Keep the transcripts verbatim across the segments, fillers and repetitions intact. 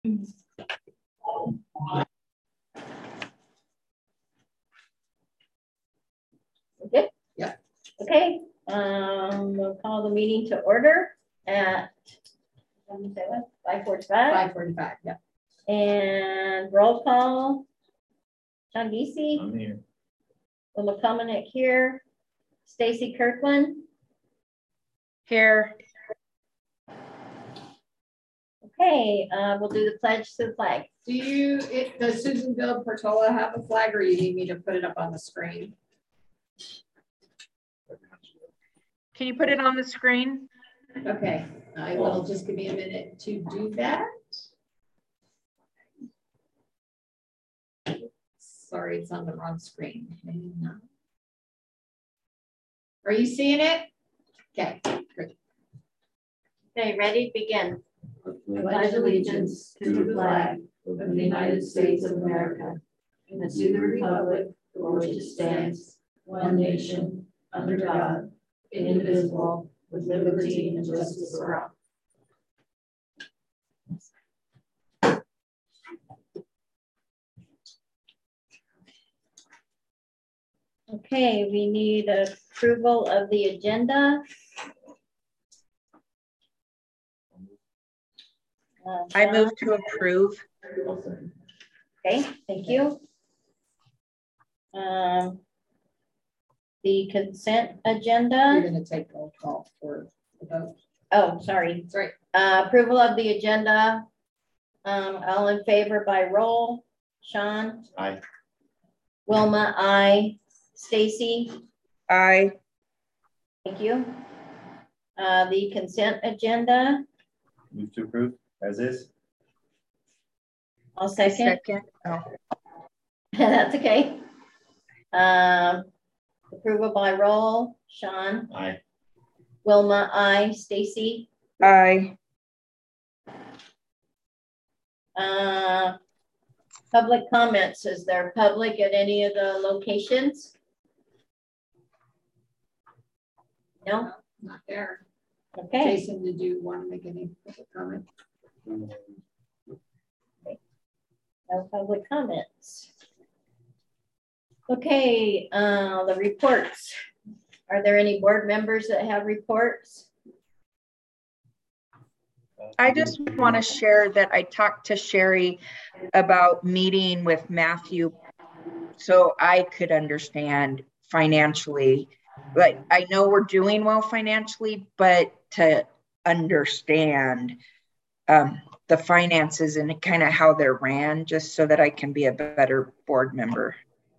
Okay. Yeah. Okay. Um, we'll call the meeting to order at five forty-five. five forty-five. Yeah. And roll call. John Giese. I'm here. Wilma Kalmanek here. Stacy Kirkland. Here. Okay, uh, we'll do the pledge to the flag. Do you, it, does Susanville Portola have a flag, or you need me to put it up on the screen? Can you put it on the screen? Okay, I will. Just give me a minute to do that. Sorry, it's on the wrong screen. Are you seeing it? Okay, great. Okay, ready? Begin. I pledge allegiance to the flag of the United States of America and to the republic for which it stands, one nation, under God, indivisible, with liberty and justice for all. Okay, we need approval of the agenda. Uh, I move to approve. Okay, thank you. Um, the consent You're agenda. going to take roll call for the vote. Oh, sorry. That's right. Uh, approval of the agenda. Um, all in favor by roll. Sean. Aye. Wilma, aye. Stacy. Aye. Thank you. Uh, the consent agenda. Move to approve as is. I'll second. Second. Oh. That's okay. Um, approval by roll. Sean. Aye. Wilma, aye. Stacy. Aye. Uh, public comments. Is there public at any of the locations? No? Not there. Okay. Jason, did you want to make any comment? No public comments. Okay, uh, the reports. Are there any board members that have reports? I just want to share that I talked to Sherry about meeting with Matthew so I could understand financially. Like, I know we're doing well financially, but to understand um, the finances and kind of how they're ran, just so that I can be a better board member.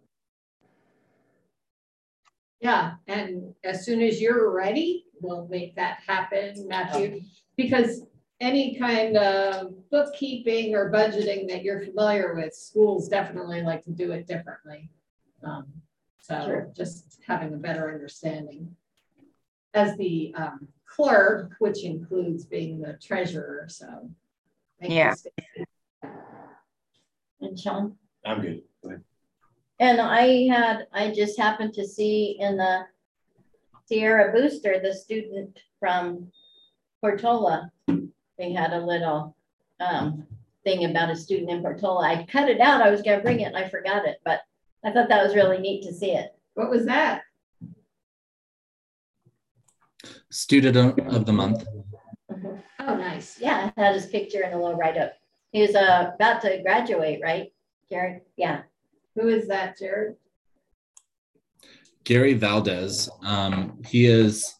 Yeah, and as soon as you're ready, we'll make that happen, Matthew, because any kind of bookkeeping or budgeting that you're familiar with, schools definitely like to do it differently. Um, so sure. Just having a better understanding. As the um, clerk, which includes being the treasurer, so. Yeah. And Sean? I'm good. Go ahead. And I had, I just happened to see in the Sierra Booster, the student from Portola, they had a little um, thing about a student in Portola. I cut it out. I was going to bring it and I forgot it, but I thought that was really neat to see it. What was that? Student of the month. Mm-hmm. Oh, nice. Yeah, I had his picture in a little write-up. He was uh, about to graduate, right, Jared? Yeah. Who is that, Jared? Gary Valdez. Um, he is,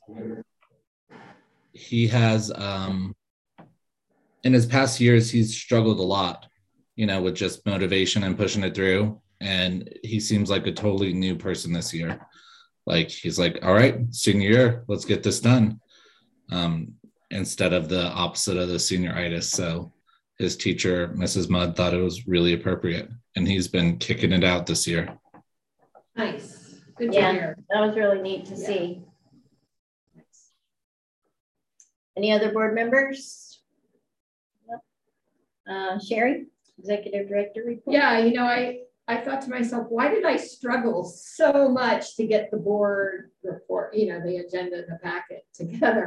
he has, um, in his past years, he's struggled a lot, you know, with just motivation and pushing it through. And he seems like a totally new person this year. Like, he's like, all right, senior year, let's get this done. Um, instead of the opposite of the senioritis. So his teacher, Missus Mudd, thought it was really appropriate. And he's been kicking it out this year. Nice. Good yeah, to hear. That was really neat to yeah. see. Nice. Any other board members? Nope. Uh, Sherry, Executive Director report. Yeah, you know, I, I thought to myself, why did I struggle so much to get the board report, you know, the agenda, the packet together?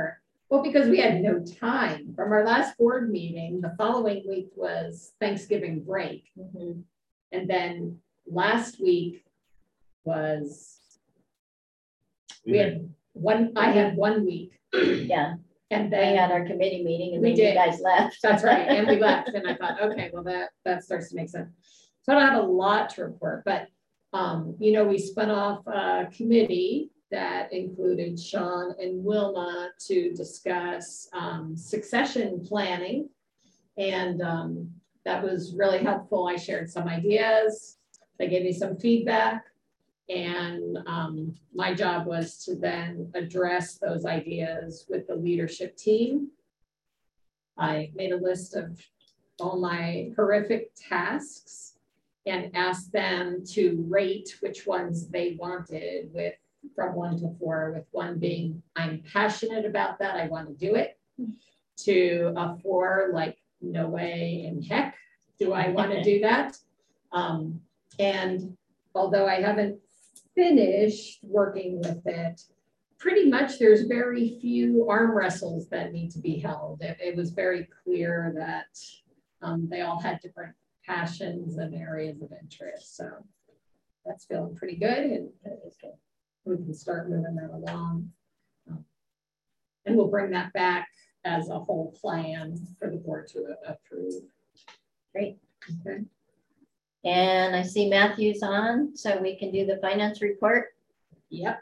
Well, because we had no time from our last board meeting, the following week was Thanksgiving break. Mhm. And then last week was, we had one, I had one week. Yeah, And we then, had our committee meeting and We then you did. guys left. that's right, and we left, and I thought, okay, well, that, that starts to make sense. So I don't have a lot to report, but, um, you know, we spun off a committee that included Sean and Wilma to discuss, um, succession planning. And, um, that was really helpful. I shared some ideas. They gave me some feedback. And um, my job was to then address those ideas with the leadership team. I made a list of all my horrific tasks and asked them to rate which ones they wanted, with from one to four, with one being, I'm passionate about that, I want to do it, to a four, like, no way in heck do I want to do that. Um, and although I haven't finished working with it, pretty much there's very few arm wrestles that need to be held. It, it was very clear that um, they all had different passions and areas of interest. So that's feeling pretty good, and we can start moving that along. Um, and we'll bring that back as a whole plan for the board to approve. Great. Okay. And I see Matthew's on, so we can do the finance report. Yep.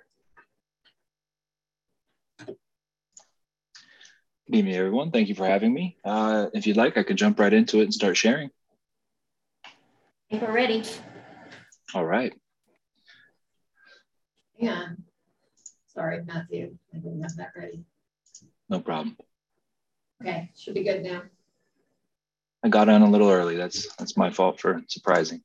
Good evening, everyone. Thank you for having me. Uh, if you'd like, I could jump right into it and start sharing. I think we're ready. All right. Yeah. Sorry, Matthew. I didn't have that ready. No problem. Okay, should be good now. I got on a little early. That's that's my fault for surprising.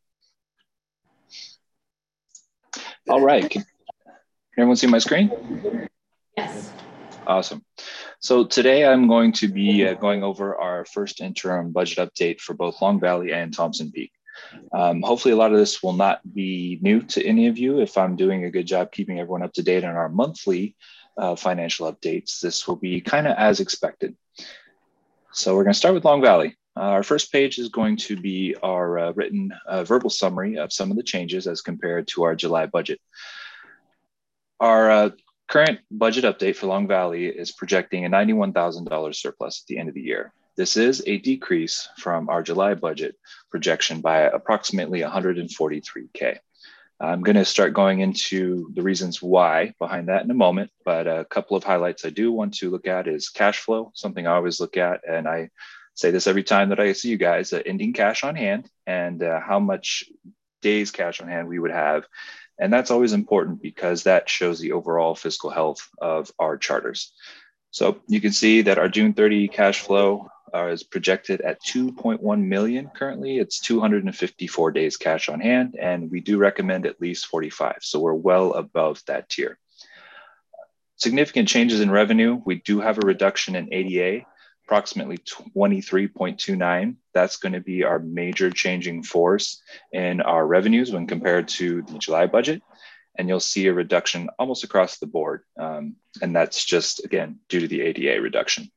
All right. Can everyone see my screen? Yes. Awesome. So today I'm going to be uh, going over our first interim budget update for both Long Valley and Thompson Peak. Um, hopefully a lot of this will not be new to any of you. If I'm doing a good job keeping everyone up to date on our monthly uh, financial updates, this will be kind of as expected. So we're going to start with Long Valley. Uh, our first page is going to be our uh, written uh, verbal summary of some of the changes as compared to our July budget. Our uh, current budget update for Long Valley is projecting a ninety-one thousand dollars surplus at the end of the year. This is a decrease from our July budget projection by approximately one hundred forty-three K. I'm going to start going into the reasons why behind that in a moment, but a couple of highlights I do want to look at is cash flow, something I always look at, and I say this every time that I see you guys, uh, ending cash on hand and uh, how much days cash on hand we would have. And that's always important because that shows the overall fiscal health of our charters. So you can see that our June thirtieth cash flow uh, is projected at two point one million. Currently, it's two hundred fifty-four days cash on hand, and we do recommend at least forty-five. So we're well above that tier. Significant changes in revenue. We do have a reduction in A D A, approximately twenty-three point two nine. That's going to be our major changing force in our revenues when compared to the July budget. And you'll see a reduction almost across the board. Um, and that's just, again, due to the A D A reduction.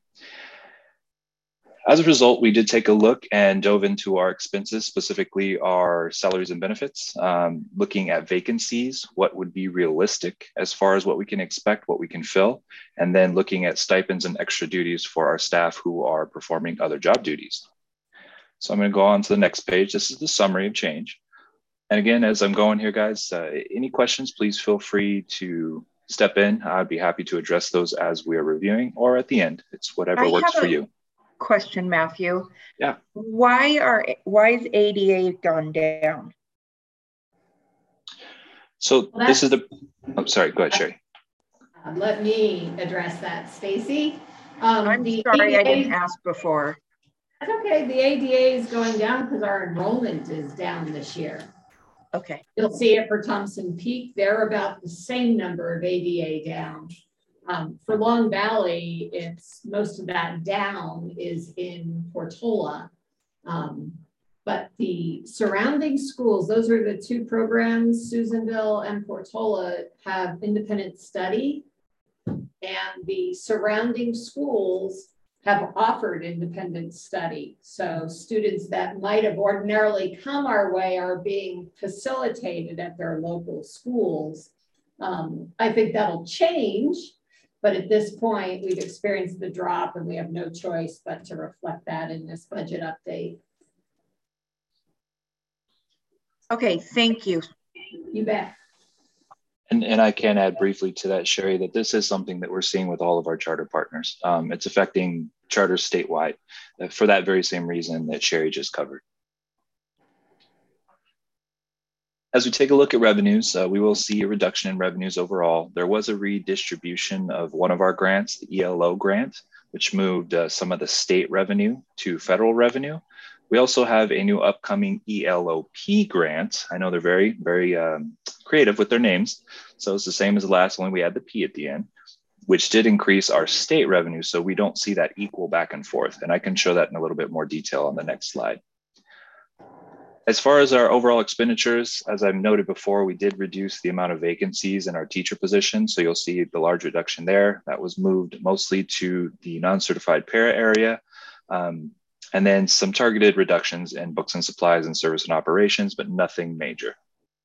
As a result, we did take a look and dove into our expenses, specifically our salaries and benefits, um, looking at vacancies, what would be realistic as far as what we can expect, what we can fill, and then looking at stipends and extra duties for our staff who are performing other job duties. So I'm going to go on to the next page. This is the summary of change. And again, as I'm going here, guys, uh, any questions, please feel free to step in. I'd be happy to address those as we are reviewing or at the end. It's whatever I works for a you. Question, Matthew. Yeah. Why are why is A D A gone down? So Well, this is the, I'm oh, sorry, go ahead, Sherry. Uh, let me address that, Stacy. Um, I'm the sorry, A D A, I didn't ask before. That's okay. The A D A is going down because our enrollment is down this year. Okay. You'll see it for Thompson Peak. They're about the same number of A D A down. Um, for Long Valley, it's most of that down is in Portola. Um, but the surrounding schools, those are the two programs, Susanville and Portola, have independent study. and the surrounding schools have offered independent study. So students that might have ordinarily come our way are being facilitated at their local schools. Um, I think that'll change, but at this point, we've experienced the drop and we have no choice but to reflect that in this budget update. Okay, thank you. You bet. And, and I can add briefly to that, Sherry, that this is something that we're seeing with all of our charter partners. Um, it's affecting charters statewide uh, for that very same reason that Sherry just covered. As we take a look at revenues, uh, we will see a reduction in revenues overall. There was a redistribution of one of our grants, the E L O grant, which moved uh, some of the state revenue to federal revenue. We also have a new upcoming E L O P grant. I know they're very, very um, creative with their names. So it's the same as the last, only we add the P at the end, which did increase our state revenue. So we don't see that equal back and forth. And I can show that in a little bit more detail on the next slide. As far as our overall expenditures, as I've noted before, we did reduce the amount of vacancies in our teacher positions. So you'll see the large reduction there. That was moved mostly to the non-certified para area. Um, and then some targeted reductions in books and supplies and service and operations, but nothing major.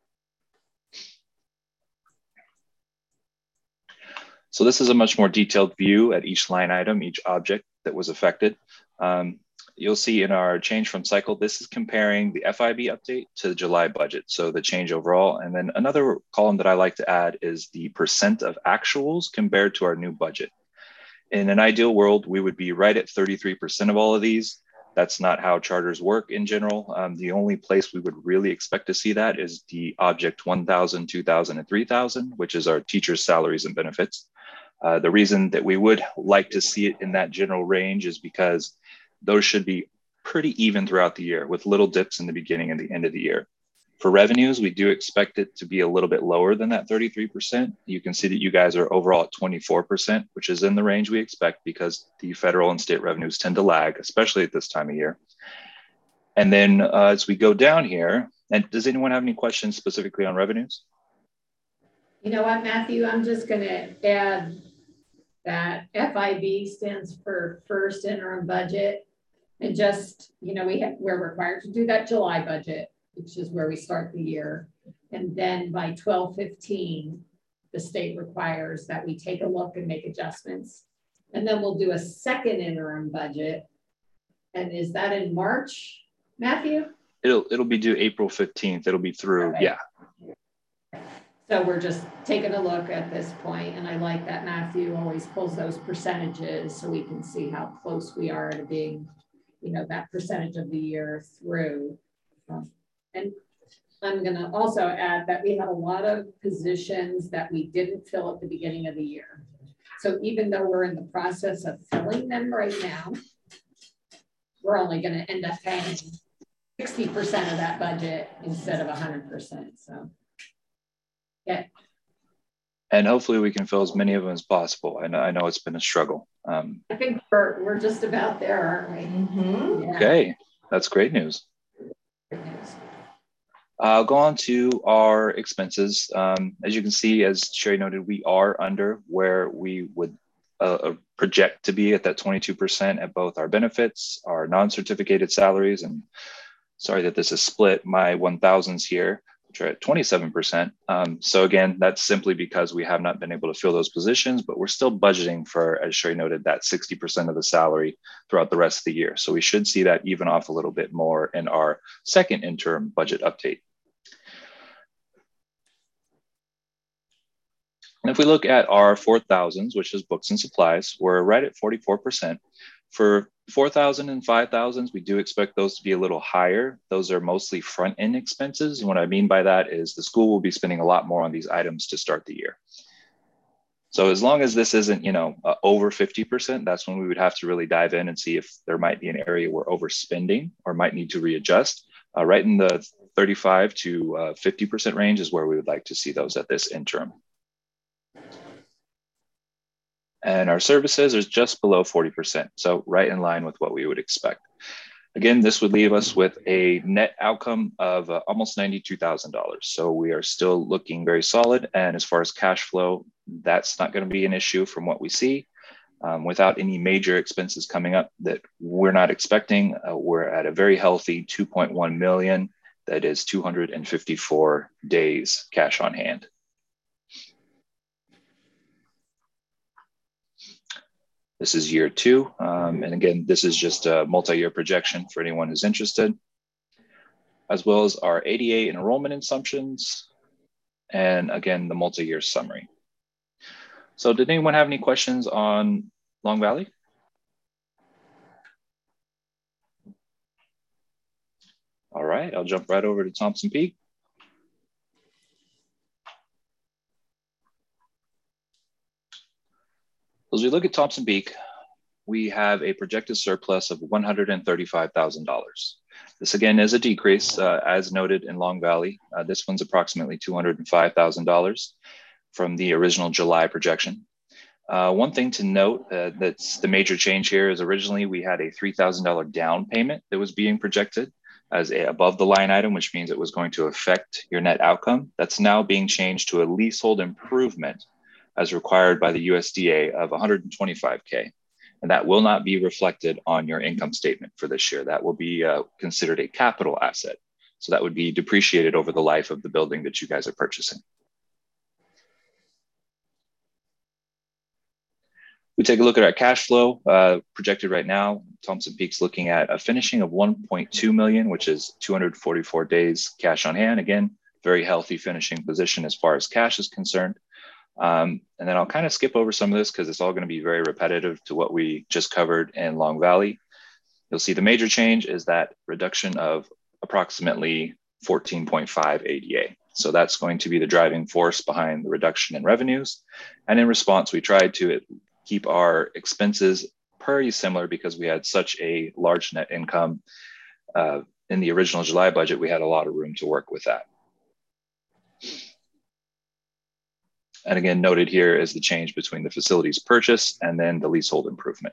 So this is a much more detailed view at each line item, each object that was affected. Um, You'll see in our change from cycle, this is comparing the F I B update to the July budget. So the change overall. And then another column that I like to add is the percent of actuals compared to our new budget. In an ideal world, we would be right at thirty-three percent of all of these. That's not how charters work in general. Um, the only place we would really expect to see that is the object one thousand, two thousand, and three thousand, which is our teachers' salaries and benefits. Uh, the reason that we would like to see it in that general range is because those should be pretty even throughout the year with little dips in the beginning and the end of the year. For revenues, we do expect it to be a little bit lower than that thirty-three percent. You can see that you guys are overall at twenty-four percent, which is in the range we expect because the federal and state revenues tend to lag, especially at this time of year. And then uh, as we go down here, and does anyone have any questions specifically on revenues? You know what, Matthew, I'm just gonna add that F I B stands for first interim budget. And just, you know, we have, we're required to do that July budget, which is where we start the year. And then by twelve fifteen, the state requires that we take a look and make adjustments. And then we'll do a second interim budget. And is that in March, Matthew? It'll, it'll be due April fifteenth. It'll be through, Okay. yeah. So we're just taking a look at this point, and I like that Matthew always pulls those percentages so we can see how close we are to being, you know, that percentage of the year through. Um, and I'm gonna also add that we have a lot of positions that we didn't fill at the beginning of the year. So even though we're in the process of filling them right now, we're only gonna end up paying sixty percent of that budget instead of one hundred percent, so. Yeah. And hopefully we can fill as many of them as possible. I know, I know it's been a struggle. Um, I think we're, we're just about there, aren't we? Mm-hmm. Yeah. okay, that's great news. Great news. I'll go on to our expenses. Um, as you can see, as Sherry noted, we are under where we would uh, project to be at that twenty-two percent at both our benefits, our non-certificated salaries, and sorry that this is split, my one thousands here, which are at twenty-seven percent. Um, so again, that's simply because we have not been able to fill those positions, but we're still budgeting for, as Sherry noted, that sixty percent of the salary throughout the rest of the year. So we should see that even off a little bit more in our second interim budget update. And if we look at our four thousands, which is books and supplies, we're right at forty-four percent. For four thousand and five thousands, we do expect those to be a little higher. Those are mostly front end expenses. And what I mean by that is the school will be spending a lot more on these items to start the year. So as long as this isn't, you know, uh, over fifty percent, that's when we would have to really dive in and see if there might be an area we're overspending or might need to readjust. Uh, right in the thirty-five to fifty percent range is where we would like to see those at this interim. And our services are just below forty percent. So right in line with what we would expect. Again, this would leave us with a net outcome of uh, almost ninety-two thousand dollars. So we are still looking very solid. And as far as cash flow, that's not going to be an issue from what we see. Um, without any major expenses coming up that we're not expecting, uh, we're at a very healthy two point one million. That is two hundred fifty-four days cash on hand. This is year two. Um, and again, this is just a multi-year projection for anyone who's interested, as well as our A D A enrollment assumptions. And again, the multi-year summary. So did anyone have any questions on Long Valley? All right, I'll jump right over to Thompson Peak. As we look at Thompson Peak, we have a projected surplus of one hundred thirty-five thousand dollars. This again is a decrease, uh, as noted in Long Valley. Uh, this one's approximately two hundred five thousand dollars from the original July projection. Uh, one thing to note uh, that's the major change here is originally we had a three thousand dollar down payment that was being projected as a above the line item, which means it was going to affect your net outcome. That's now being changed to a leasehold improvement as required by the U S D A of one hundred twenty-five K. And that will not be reflected on your income statement for this year. That will be uh, considered a capital asset. So that would be depreciated over the life of the building that you guys are purchasing. We take a look at our cash flow uh, projected right now. Thompson Peak's looking at a finishing of one point two million, which is two hundred forty-four days cash on hand. Again, very healthy finishing position as far as cash is concerned. Um, and then I'll kind of skip over some of this because it's all going to be very repetitive to what we just covered in Long Valley. You'll see the major change is that reduction of approximately fourteen point five A D A. So that's going to be the driving force behind the reduction in revenues. And in response, we tried to keep our expenses pretty similar because we had such a large net income. Uh, in the original July budget, we had a lot of room to work with that. And again, noted here is the change between the facilities purchase and then the leasehold improvement.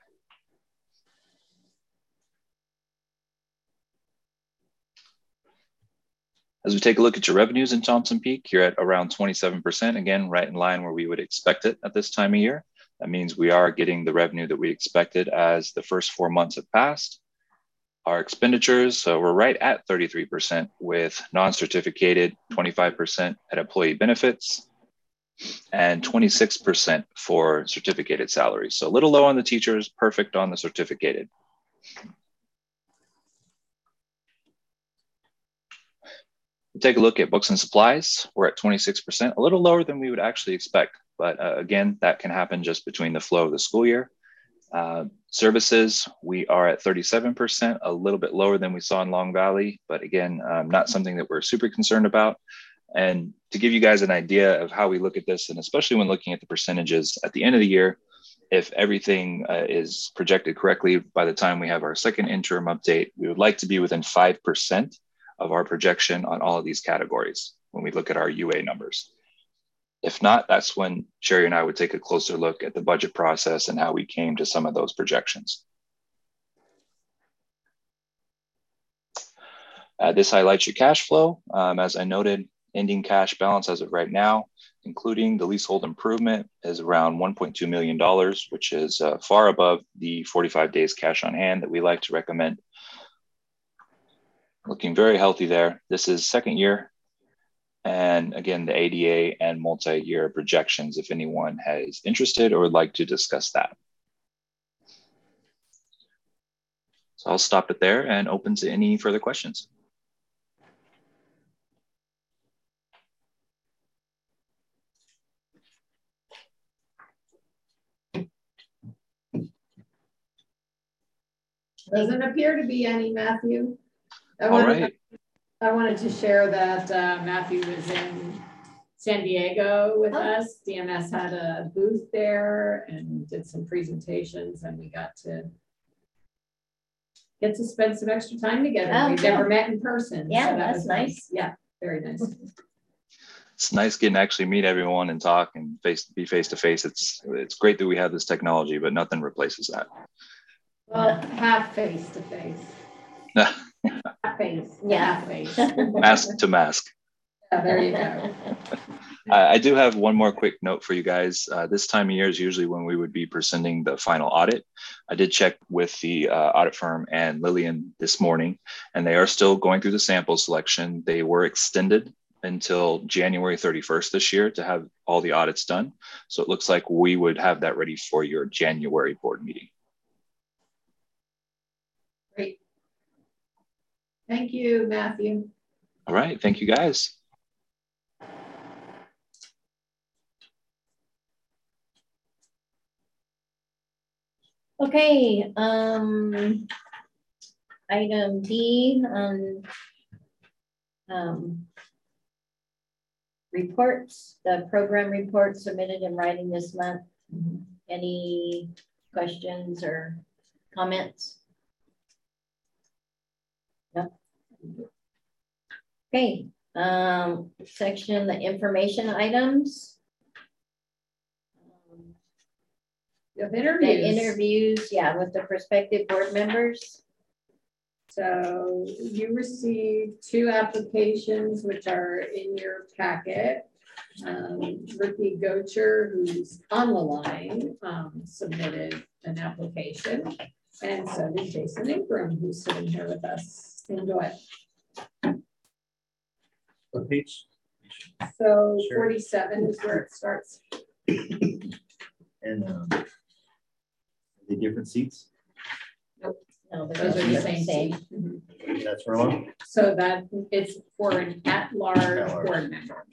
As we take a look at your revenues in Thompson Peak, you're at around twenty-seven percent, again, right in line where we would expect it at this time of year. That means we are getting the revenue that we expected as the first four months have passed. Our expenditures, so we're right at thirty-three percent with non-certificated, twenty-five percent at employee benefits, and twenty-six percent for certificated salaries. So a little low on the teachers, perfect on the certificated. Take a look at books and supplies. We're at twenty-six percent, a little lower than we would actually expect. But uh, again, that can happen just between the flow of the school year. Uh, services, we are at thirty-seven percent, a little bit lower than we saw in Long Valley, but again, um, not something that we're super concerned about. And to give you guys an idea of how we look at this, and especially when looking at the percentages at the end of the year, if everything uh, is projected correctly by the time we have our second interim update, we would like to be within five percent of our projection on all of these categories when we look at our U A numbers. If not, that's when Sherry and I would take a closer look at the budget process and how we came to some of those projections. Uh, this highlights your cash flow. Um, as I noted, ending cash balance as of right now, including the leasehold improvement, is around one point two million dollars, which is uh, far above the forty-five days cash on hand that we like to recommend. Looking very healthy there. This is second year. And again, the A D A and multi-year projections, if anyone is interested or would like to discuss that. So I'll stop it there and open to any further questions. Doesn't appear to be any, Matthew. I All wanted, right. I wanted to share that uh, Matthew was in San Diego with Oh. us. D M S had a booth there and did some presentations, and we got to get to spend some extra time together. Oh, We've cool. never met in person. Yeah, that that's was nice. Yeah, very nice. It's nice getting to actually meet everyone and talk and face be face to face. It's it's great that we have this technology, but nothing replaces that. Well, half face to face. Half face. Yeah. Half face. Mask to mask. Yeah, there you go. I, I do have one more quick note for you guys. Uh, this time of year is usually when we would be presenting the final audit. I did check with the uh, audit firm and Lillian this morning, and they are still going through the sample selection. They were extended until January thirty-first this year to have all the audits done. So it looks like we would have that ready for your January board meeting. Great. Thank you, Matthew. All right, thank you guys. Okay, um, item B on um, reports, the program report submitted in writing this month. Any questions or comments? No. Okay, um, section, the information items. You have The interviews. interviews, yeah, with the prospective board members. So you received two applications, which are in your packet. Um, Ricky Gocher, who's on the line, um, submitted an application. And so did Jason Ingram, who's sitting here with us. Enjoy. What page? So Sure. forty-seven is where it starts. And um, the different seats. No, but Those are the they're same. seats. Mhm. That's for one. So that it's for an at-large At-large. board member.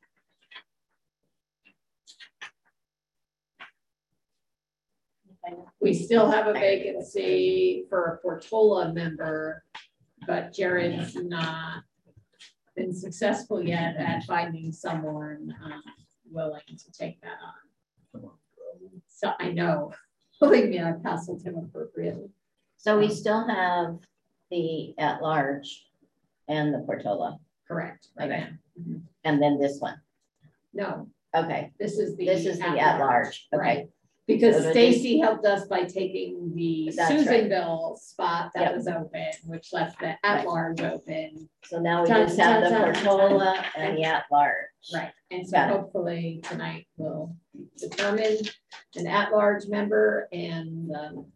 We still have a vacancy for a Portola member, but Jared's not been successful yet at finding someone um, willing to take that on. So I know, believe me, I've hassled him appropriately. So we still have the at-large and the Portola, Correct. Right Okay. now. and then this one. No, Okay, this is the. this is the at-large, okay. Right. Because So they're Stacy helped us by taking the That's right. Susanville spot that Yep. was open, which left the at-large open. So now we Dun, just have the dun, dun, Portola and the at-large. Right, and so Got it. hopefully tonight we'll determine an at-large member and um,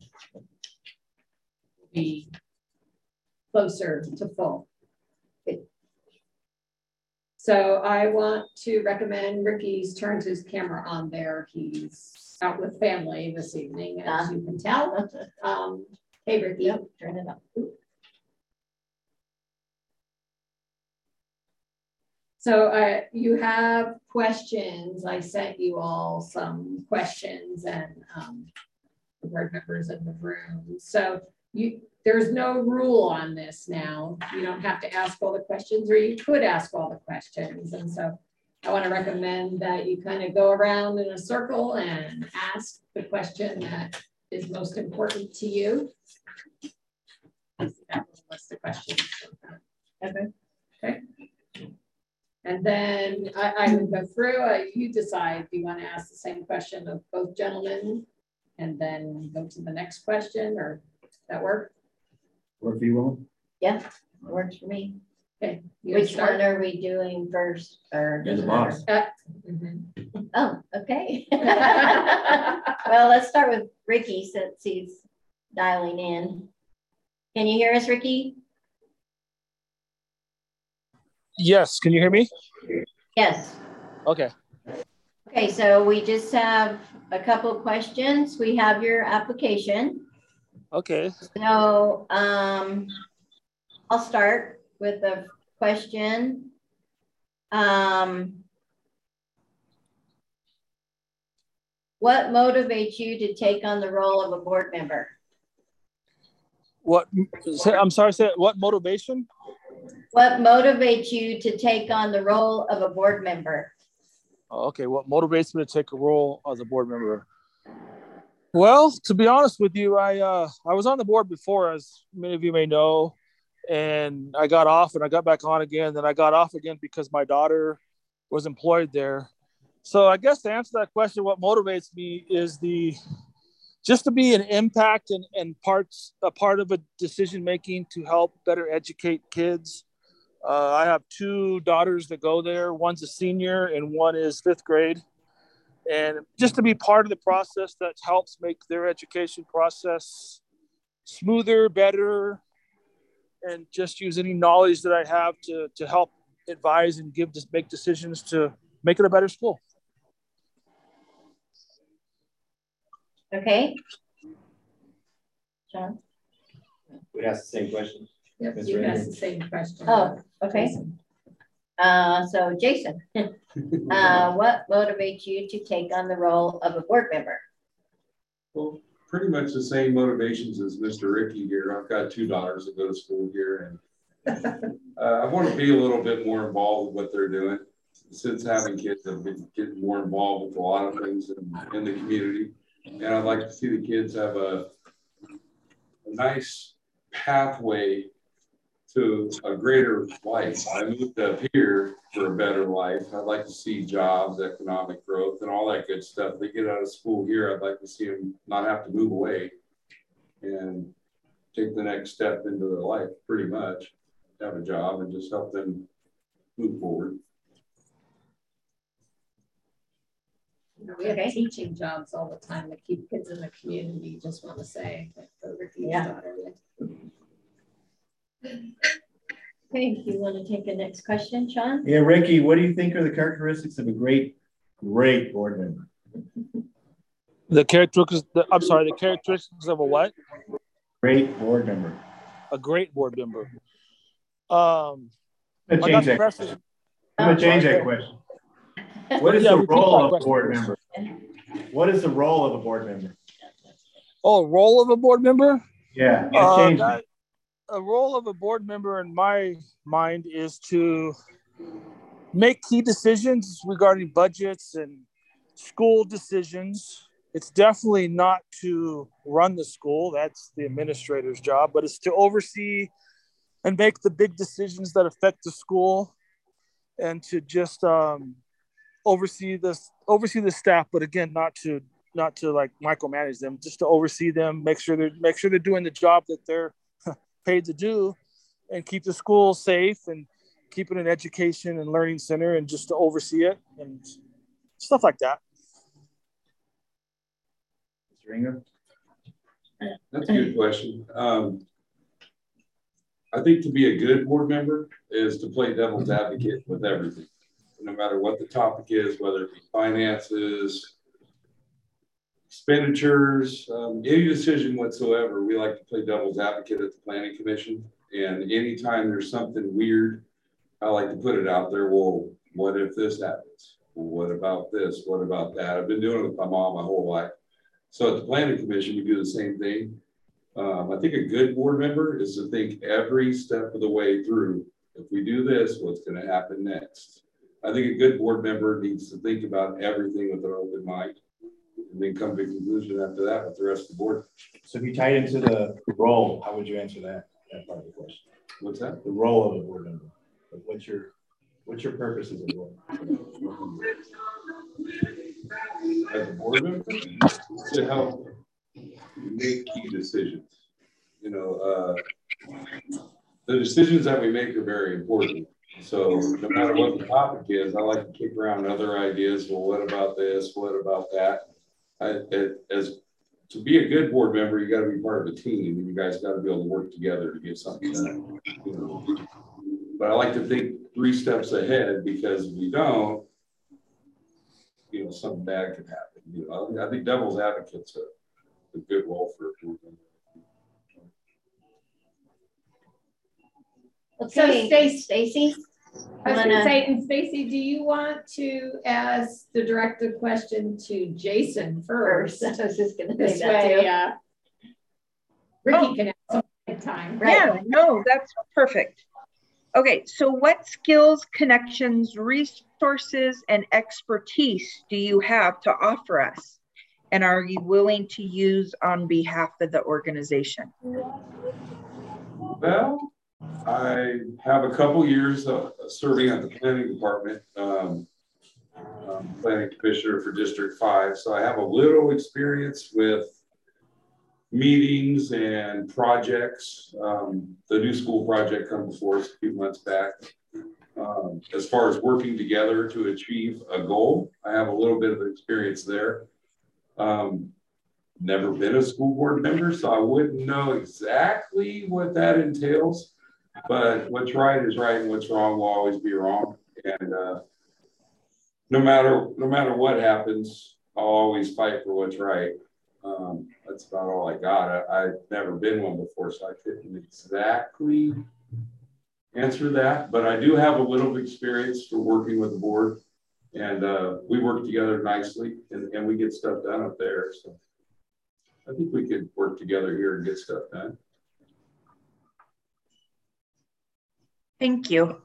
be closer to full. So I want to recommend Ricky's turns his camera on there. He's out with family this evening, as Ah. you can tell. Um, hey, Ricky. Yep, turn it up. So uh, you have questions. I sent you all some questions and um, the board members in the room. So you, there's no rule on this now. You don't have to ask all the questions, or you could ask all the questions. And so I want to recommend that you kind of go around in a circle and ask the question that is most important to you. That was a list of questions. Okay. Okay. And then I, I would go through, uh, you decide, do you want to ask the same question of both gentlemen and then go to the next question, or that work? Or if you will. Yeah, works for me. Okay. you Which start? one are we doing first, or? You're the doesn't matter? boss. Uh, mhm. Oh, okay. Well, let's start with Ricky since he's dialing in. Can you hear us, Ricky? Yes, can you hear me? Yes. Okay. Okay, so we just have a couple of questions. We have your application. Okay. So um, I'll start with the question. Um, what motivates you to take on the role of a board member? What, say, I'm sorry, say, what motivation? What motivates you to take on the role of a board member? Oh, okay, what motivates me to take a role as a board member? Well, to be honest with you, I uh, I was on the board before, as many of you may know, and I got off and I got back on again. Then I got off again because my daughter was employed there. So I guess to answer that question, what motivates me is the just to be an impact and, and parts a part of a decision making to help better educate kids Uh, I have two daughters that go there. One's a senior and one is fifth grade. And just to be part of the process that helps make their education process smoother, better, and just use any knowledge that I have to, to help advise and give, just make decisions to make it a better school. Okay. John? We asked the same question. Yep, Miz you Ranger? asked the same question. Oh, okay. Uh, so Jason, uh, what motivates you to take on the role of a board member? Well, pretty much the same motivations as Mister Ricky here. I've got two daughters that go to school here, and uh, I want to be a little bit more involved with what they're doing. Since having kids, I've been getting more involved with a lot of things in, in the community, and I'd like to see the kids have a, a nice pathway to a greater life. I moved up here for a better life. I'd like to see jobs, economic growth, and all that good stuff. They get out of school here, I'd like to see them not have to move away and take the next step into their life, pretty much, have a job and just help them move forward. We have teaching jobs all the time to keep kids in the community. Just want to say, for Ricky's Yeah. daughter. Okay, you want to take the next question, Sean? Yeah, Ricky, what do you think are the characteristics of a great, great board member? The characteristics, the, I'm sorry, the characteristics of a what? Great board member. A great board member. Um, I'm gonna change that question. I'm gonna change that question. What is Yeah, the repeat role that of a question. board member? What is the role of a board member? Oh, role of a board member? Yeah, Uh, change that, it. a role of a board member in my mind is to make key decisions regarding budgets and school decisions. It's definitely not to run the school. That's the administrator's job, but it's to oversee and make the big decisions that affect the school and to just um, oversee this, oversee the staff, but again, not to, not to like micromanage them, just to oversee them, make sure they're, make sure they're doing the job that they're paid to do and keep the school safe and keep it an education and learning center and just to oversee it and stuff like that. Mister Ingram? That's a good question. Um, I think to be a good board member is to play devil's advocate with everything, no matter what the topic is, whether it be finances, expenditures, um, any decision whatsoever. We like to play devil's advocate at the Planning Commission. And anytime there's something weird, I like to put it out there. Well, what if this happens? Well, what about this? What about that? I've been doing it with my mom my whole life. So at the Planning Commission, we do the same thing. Um, I think a good board member is to think every step of the way through. If we do this, what's going to happen next? I think a good board member needs to think about everything with an open mind and then come to a conclusion after that with the rest of the board. So if you tied into the role, how would you answer that, that part of the question? What's that? The role of a board member. Like what's your what's your purpose as a role? As a board member, to help make key decisions. You know, uh, the decisions that we make are very important. So no matter what the topic is, I like to kick around other ideas. Well, what about this? What about that? I, it, as to be a good board member, you got to be part of a team, and you guys got to be able to work together to get something done. You know, but I like to think three steps ahead, because if we don't, you know, something bad could happen. You know, I, I think devil's advocate's a, a good role for a board member. Okay, Stacy- Stacy. I was Wanna- gonna say, and Stacy, do you want to ask the directed question to Jason first? First, I was just gonna This say that way, too. uh, Ricky Oh. can have some time. Right. Yeah, no, that's perfect. Okay, so what skills, connections, resources, and expertise do you have to offer us? And are you willing to use on behalf of the organization? Well, I have a couple years of serving at the planning department, um, um, planning commissioner for District Five. So I have a little experience with meetings and projects. Um, the new school project come before us a few months back. Um, as far as working together to achieve a goal, I have a little bit of experience there. Um, never been a school board member, so I wouldn't know exactly what that entails, but what's right is right and what's wrong will always be wrong. And uh, no matter, no matter what happens, I'll always fight for what's right. Um, that's about all I got. I, I've never been one before, so I couldn't exactly answer that, but I do have a little experience for working with the board, and uh, we work together nicely, and, and we get stuff done up there. So I think we could work together here and get stuff done. Thank you.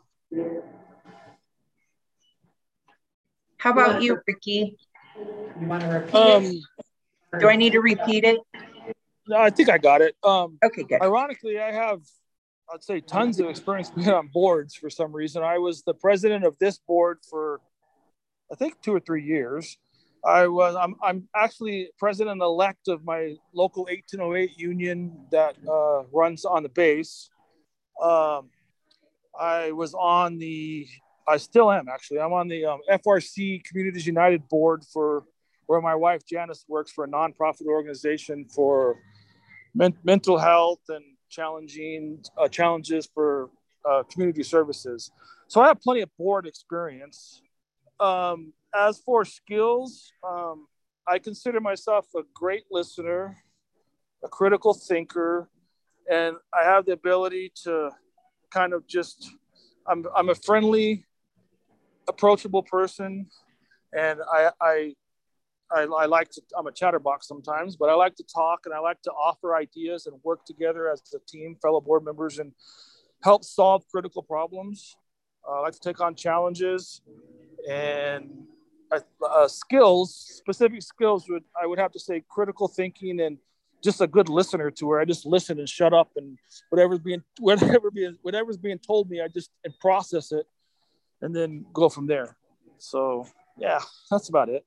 How about you, Ricky? You want to repeat Um, it? Do I need to repeat it? no, I think I got it. Um, Okay, good. ironically, I have, I'd say, tons of experience being on boards for some reason. I was the president of this board for, I think, two or three years. I was, I'm, I'm actually president-elect of my local eighteen oh eight union that uh, runs on the base. Um, I was on the, I still am actually, I'm on the um, F R C Communities United board for, where my wife Janice works for a nonprofit organization for men- mental health and challenging uh, challenges for uh, community services. So I have plenty of board experience. Um, as for skills, um, I consider myself a great listener, a critical thinker, and I have the ability to kind of just, I'm, I'm a friendly, approachable person, and I, I I, I like to, I'm a chatterbox sometimes, but I like to talk and I like to offer ideas and work together as a team, fellow board members, and help solve critical problems. Uh, I like to take on challenges, and uh, skills, specific skills would, I would have to say critical thinking and just a good listener to where I just listen and shut up, and whatever's being, whatever being, whatever's being told me, I just and process it and then go from there. So yeah, that's about it.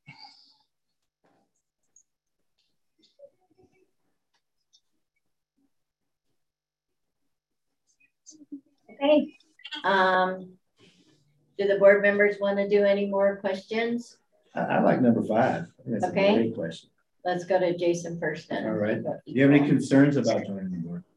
Okay. Um, do the board members want to do any more questions? I, I like number five. I think that's Okay. a great question. Let's go to Jason first then. All right. Do you have any concerns about joining the board?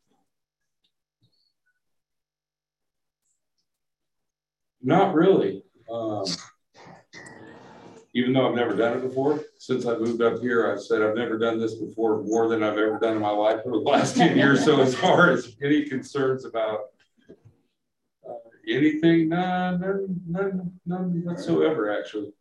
Not really. Um, even though I've never done it before, since I moved up here, I've said I've never done this before more than I've ever done in my life for the last ten years. So as far as any concerns about uh, anything, nah, none, none, none whatsoever, actually.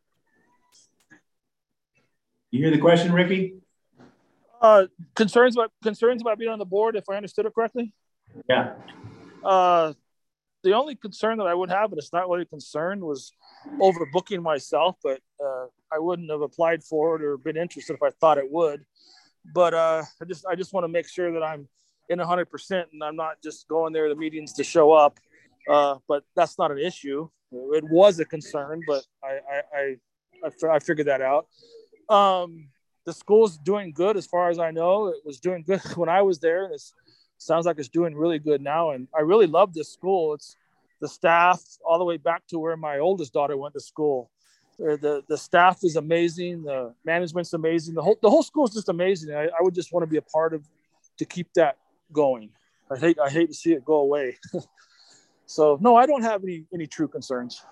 You hear the question, Ricky? Uh, concerns about concerns about being on the board, if I understood it correctly. Yeah. Uh, the only concern that I would have, and it's not really a concern, was overbooking myself. But uh, I wouldn't have applied for it or been interested if I thought it would. But uh, I just I just want to make sure that I'm in one hundred percent and I'm not just going there to meetings to show up. Uh, but that's not an issue. It was a concern, but I I I, I figured that out. Um, the school's doing good as far as I know. It was doing good when I was there, and it sounds like it's doing really good now. And I really love this school. It's the staff all the way back to where my oldest daughter went to school. The the staff is amazing. The management's amazing. The whole the whole school is just amazing. I, I would just want to be a part of to keep that going. I hate I hate to see it go away. So no, I don't have any any true concerns.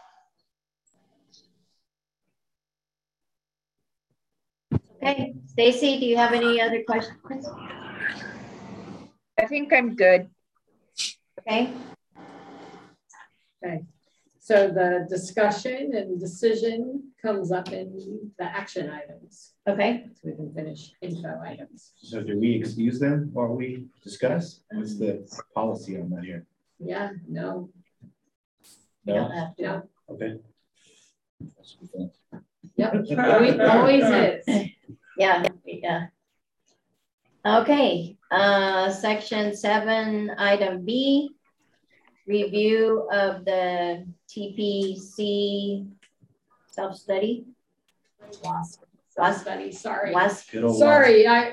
Okay, Stacy, do you have any other questions? I think I'm good. Okay. Okay. So the discussion and decision comes up in the action items. Okay. So we can finish info items. So do we excuse them while we discuss? What's the policy on that here? Yeah, no. You don't have to. No. Okay. Yep, always, always is. Yeah, yeah. Okay, uh, section seven, item B, review of the T P C self-study. Lost, self-study, sorry. Was, Good old Sorry, I,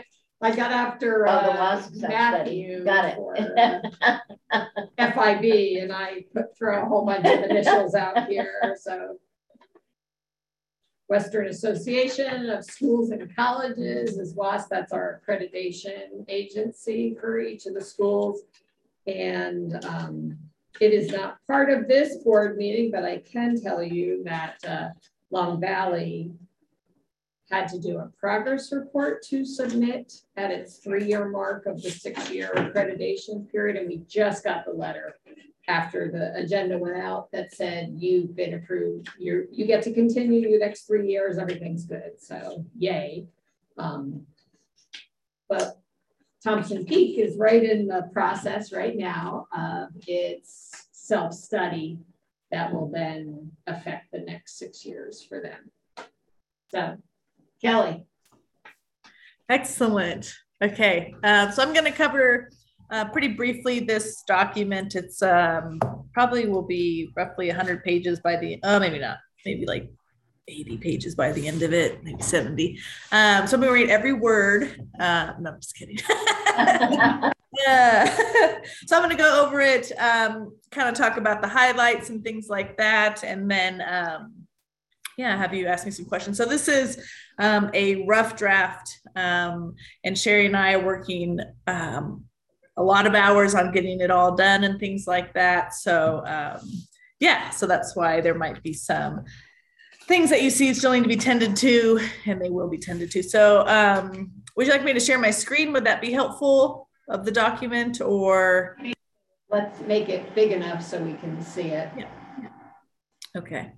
I got after Oh, the uh, WASP study. Matthew Got it. for uh, F I B, and I put through a whole bunch of initials out here. So Western Association of Schools and Colleges is WASP. That's our accreditation agency for each of the schools. And um, it is not part of this board meeting, but I can tell you that uh, Long Valley had to do a progress report to submit at its three-year mark of the six-year accreditation period. And we just got the letter after the agenda went out that said, you've been approved, you're, you get to continue your next three years, everything's good. So yay. Um, but Thompson Peak is right in the process right now of its self-study that will then affect the next six years for them. So Kelly. Excellent. Okay, uh, so I'm going to cover uh, pretty briefly this document. It's um, probably will be roughly one hundred pages by the, oh, maybe not, maybe like eighty pages by the end of it, maybe seventy. Um, so I'm going to read every word. Uh, no, I'm just kidding. Yeah. So I'm going to go over it, um, kind of talk about the highlights and things like that, and then um, yeah, have you ask me some questions. So this is um, a rough draft, um, and Sherry and I are working um, a lot of hours on getting it all done and things like that. So um, yeah, so that's why there might be some things that you see still need to be tended to, and they will be tended to. So um, would you like me to share my screen? Would that be helpful of the document, or? Let's make it big enough so we can see it. Yeah. Okay.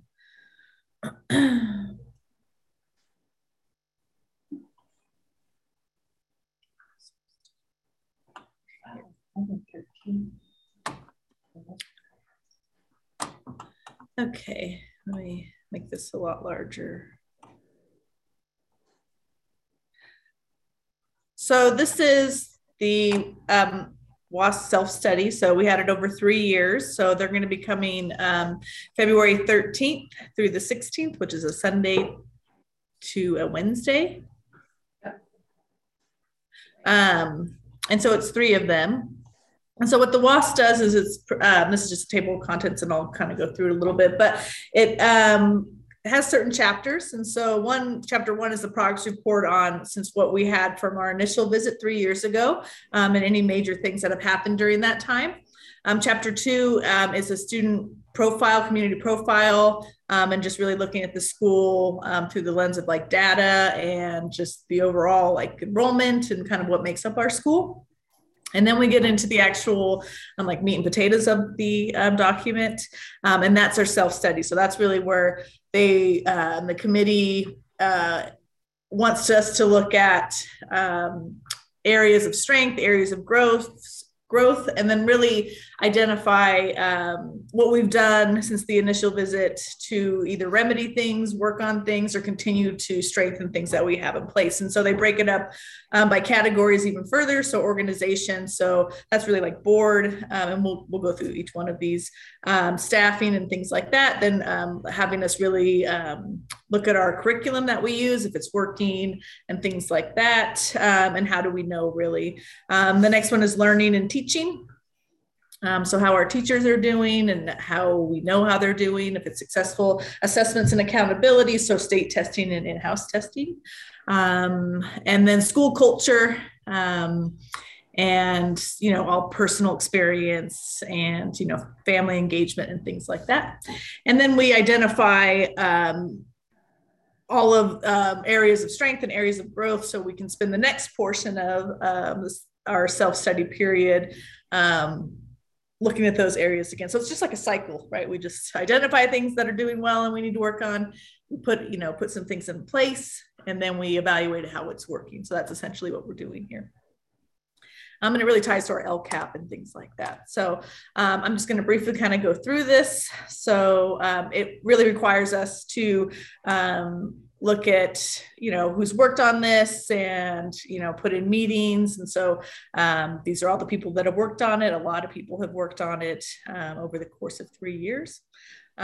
Okay, let me make this a lot larger. So this is the um, WASP self-study. So we had it over three years. So they're going to be coming um, February thirteenth through the sixteenth, which is a Sunday to a Wednesday. Um, and so it's three of them. And so what the WASP does is it's, um, this is just a table of contents, and I'll kind of go through it a little bit, but it, um, it has certain chapters. And so one chapter one is the progress report on since what we had from our initial visit three years ago, um, and any major things that have happened during that time. Um, chapter two um, is a student profile, community profile, um, and just really looking at the school um, through the lens of like data and just the overall like enrollment and kind of what makes up our school. And then we get into the actual um, like meat and potatoes of the um, document, um, and that's our self-study. So that's really where they, uh, the committee uh, wants us to look at um, areas of strength, areas of growth, growth, and then really identify um, what we've done since the initial visit to either remedy things, work on things, or continue to strengthen things that we have in place. And so they break it up um, by categories even further. So organization, so that's really like board, um, and we'll, we'll go through each one of these, um, staffing and things like that. Then um, having us really um, look at our curriculum that we use, if it's working and things like that, um, and how do we know really. Um, the next one is learning and teaching. Um, so how our teachers are doing and how we know how they're doing, if it's successful, assessments and accountability, so state testing and in-house testing. Um, and then school culture, um, and, you know, all personal experience and, you know, family engagement and things like that. And then we identify um, all of um, areas of strength and areas of growth, so we can spend the next portion of um, this, our self-study period um, looking at those areas again. So it's just like a cycle, right? We just identify things that are doing well and we need to work on, we put, you know, put some things in place, and then we evaluate how it's working. So that's essentially what we're doing here. Um, and it really ties to our L C A P and things like that. So um, I'm just going to briefly kind of go through this. So um, it really requires us to um, look at, you know, who's worked on this and, you know, put in meetings. And so um, these are all the people that have worked on it. A lot of people have worked on it um, over the course of three years.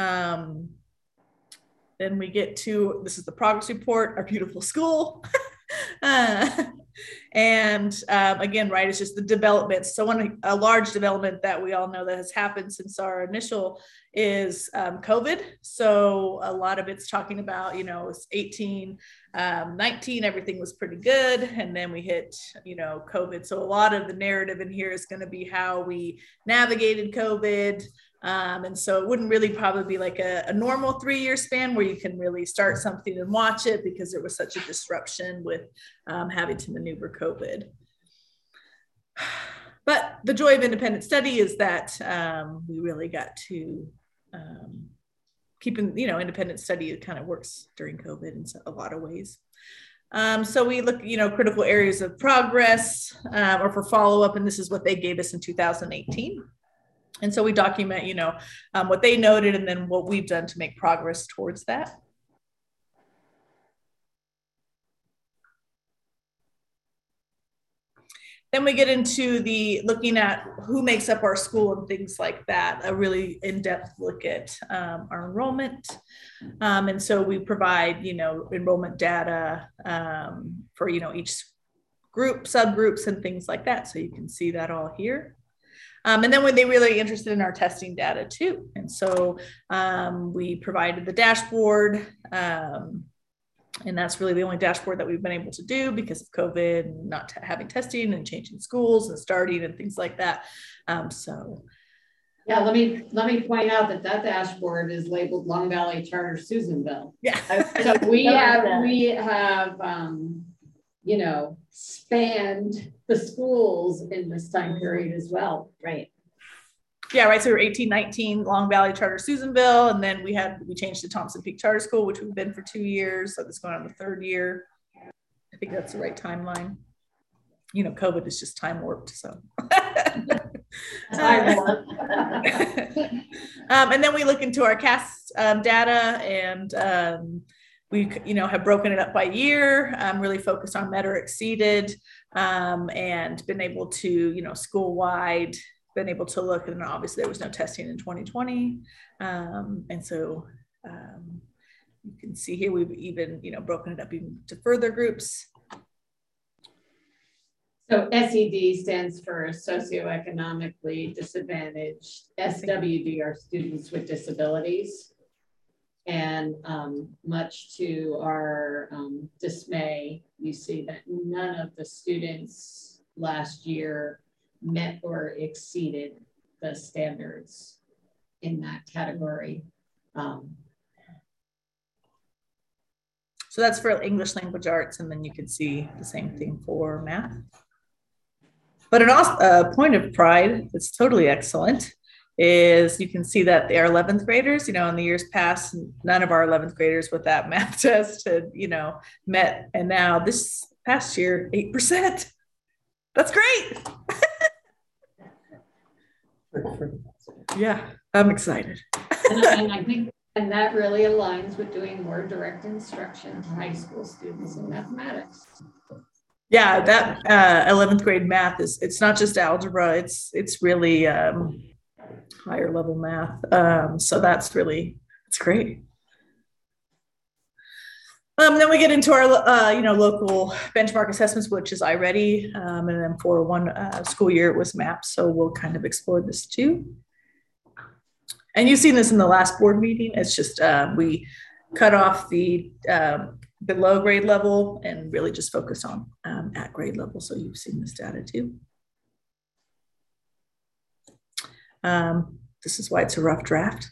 Um, then we get to, this is the progress report, our beautiful school. uh, and um, again, right, it's just the development. So one, a large development that we all know that has happened since our initial is um, COVID. So a lot of it's talking about, you know, it's eighteen, um, nineteen, everything was pretty good. And then we hit, you know, COVID. So a lot of the narrative in here is going to be how we navigated COVID. Um, and so it wouldn't really probably be like a, a normal three-year span where you can really start something and watch it, because there was such a disruption with um, having to maneuver COVID. But the joy of independent study is that um, we really got to um, keeping, you know, independent study, it kind of works during COVID in a lot of ways. Um, so we look, you know, critical areas of progress um, or for follow-up, and this is what they gave us in two thousand eighteen. And so we document, you know, um, what they noted and then what we've done to make progress towards that. Then we get into the looking at who makes up our school and things like that, a really in-depth look at um, our enrollment. Um, and so we provide, you know, enrollment data um, for, you know, each group, subgroups and things like that. So you can see that all here. Um, and then when they really interested in our testing data too. And so um, we provided the dashboard, um, and that's really the only dashboard that we've been able to do because of COVID and not t- having testing and changing schools and starting and things like that. Um, so. Yeah, let me let me point out that that dashboard is labeled Long Valley Charter Susanville. Yeah. So we have, we have, um, you know, spanned the schools in this time period as well. Right. Yeah, right. So we we're eighteen nineteen Long Valley Charter Susanville, and then we had we changed to Thompson Peak Charter School, which we've been for two years. So this is going on the third year. I think that's the right timeline. You know, COVID is just time warped. So. Time warped. um, and then we look into our C A S um, data, and um, we, you know, have broken it up by year. Um, really focused on met or exceeded, um, and been able to, you know, school wide. Been able to look, and obviously there was no testing in twenty twenty. Um, and so um, you can see here, we've even, you know, broken it up even to further groups. So S E D stands for socioeconomically disadvantaged. S W D are students with disabilities. And um, much to our um, dismay, you see that none of the students last year met or exceeded the standards in that category. Um, so that's for English language arts, and then you can see the same thing for math. But an awesome uh, point of pride that's totally excellent is you can see that our eleventh graders, you know, in the years past, none of our eleventh graders with that math test had, you know, met, and now this past year, eight percent. That's great. Yeah, I'm excited. and, and I think, and that really aligns with doing more direct instruction to high school students in mathematics. Yeah, that uh, eleventh grade math is, it's not just algebra, it's it's really um, higher level math. Um, so that's really, it's great. Um, then we get into our, uh, you know, local benchmark assessments, which is iReady. Um, and then for one uh, school year, it was MAPS. So we'll kind of explore this too. And you've seen this in the last board meeting. It's just, uh, we cut off the um, below grade level and really just focus on um, at grade level. So you've seen this data too. Um, this is why it's a rough draft.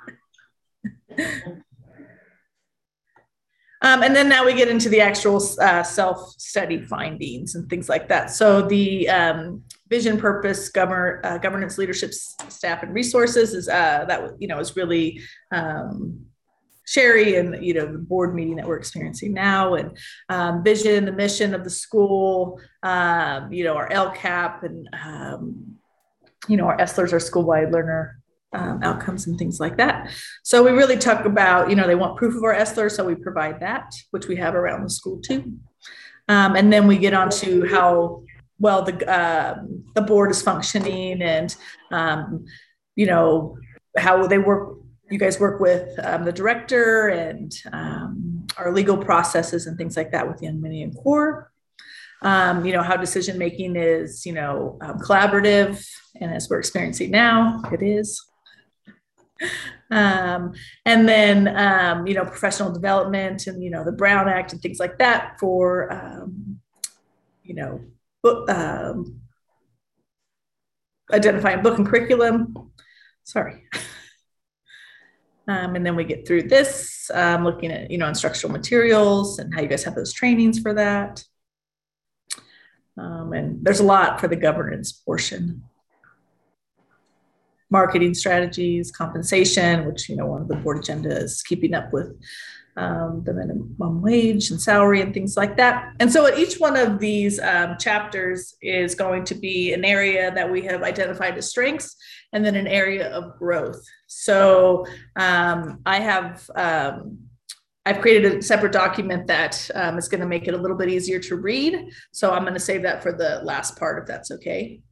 Um, and then now we get into the actual uh, self-study findings and things like that. So the um, vision, purpose, govern, uh, governance, leadership, staff, and resources is uh, that you know is really um, Sherry and you know the board meeting that we're experiencing now, and um, vision, the mission of the school, um, you know our L CAP, and um, you know our E S L E Rs, our school-wide learner Um, outcomes and things like that. So we really talk about, you know, they want proof of our E S L E R, so we provide that, which we have around the school too. Um, and then we get on to how well the uh, the board is functioning, and um, you know how they work. You guys work with um, the director and um, our legal processes and things like that with Young Mini and Core. Um, you know, how decision making is, you know, um, collaborative, and as we're experiencing now, it is. Um, and then, um, you know, professional development and, you know, the Brown Act and things like that for, um, you know, book, um, identifying book and curriculum. Sorry. Um, and then we get through this, um, looking at, you know, instructional materials and how you guys have those trainings for that. Um, and there's a lot for the governance portion. Marketing strategies, compensation, which, you know, one of the board agenda is keeping up with um, the minimum wage and salary and things like that. And so at each one of these um, chapters is going to be an area that we have identified as strengths and then an area of growth. So um, I have, um, I've created a separate document that um, is going to make it a little bit easier to read. So I'm going to save that for the last part, if that's okay.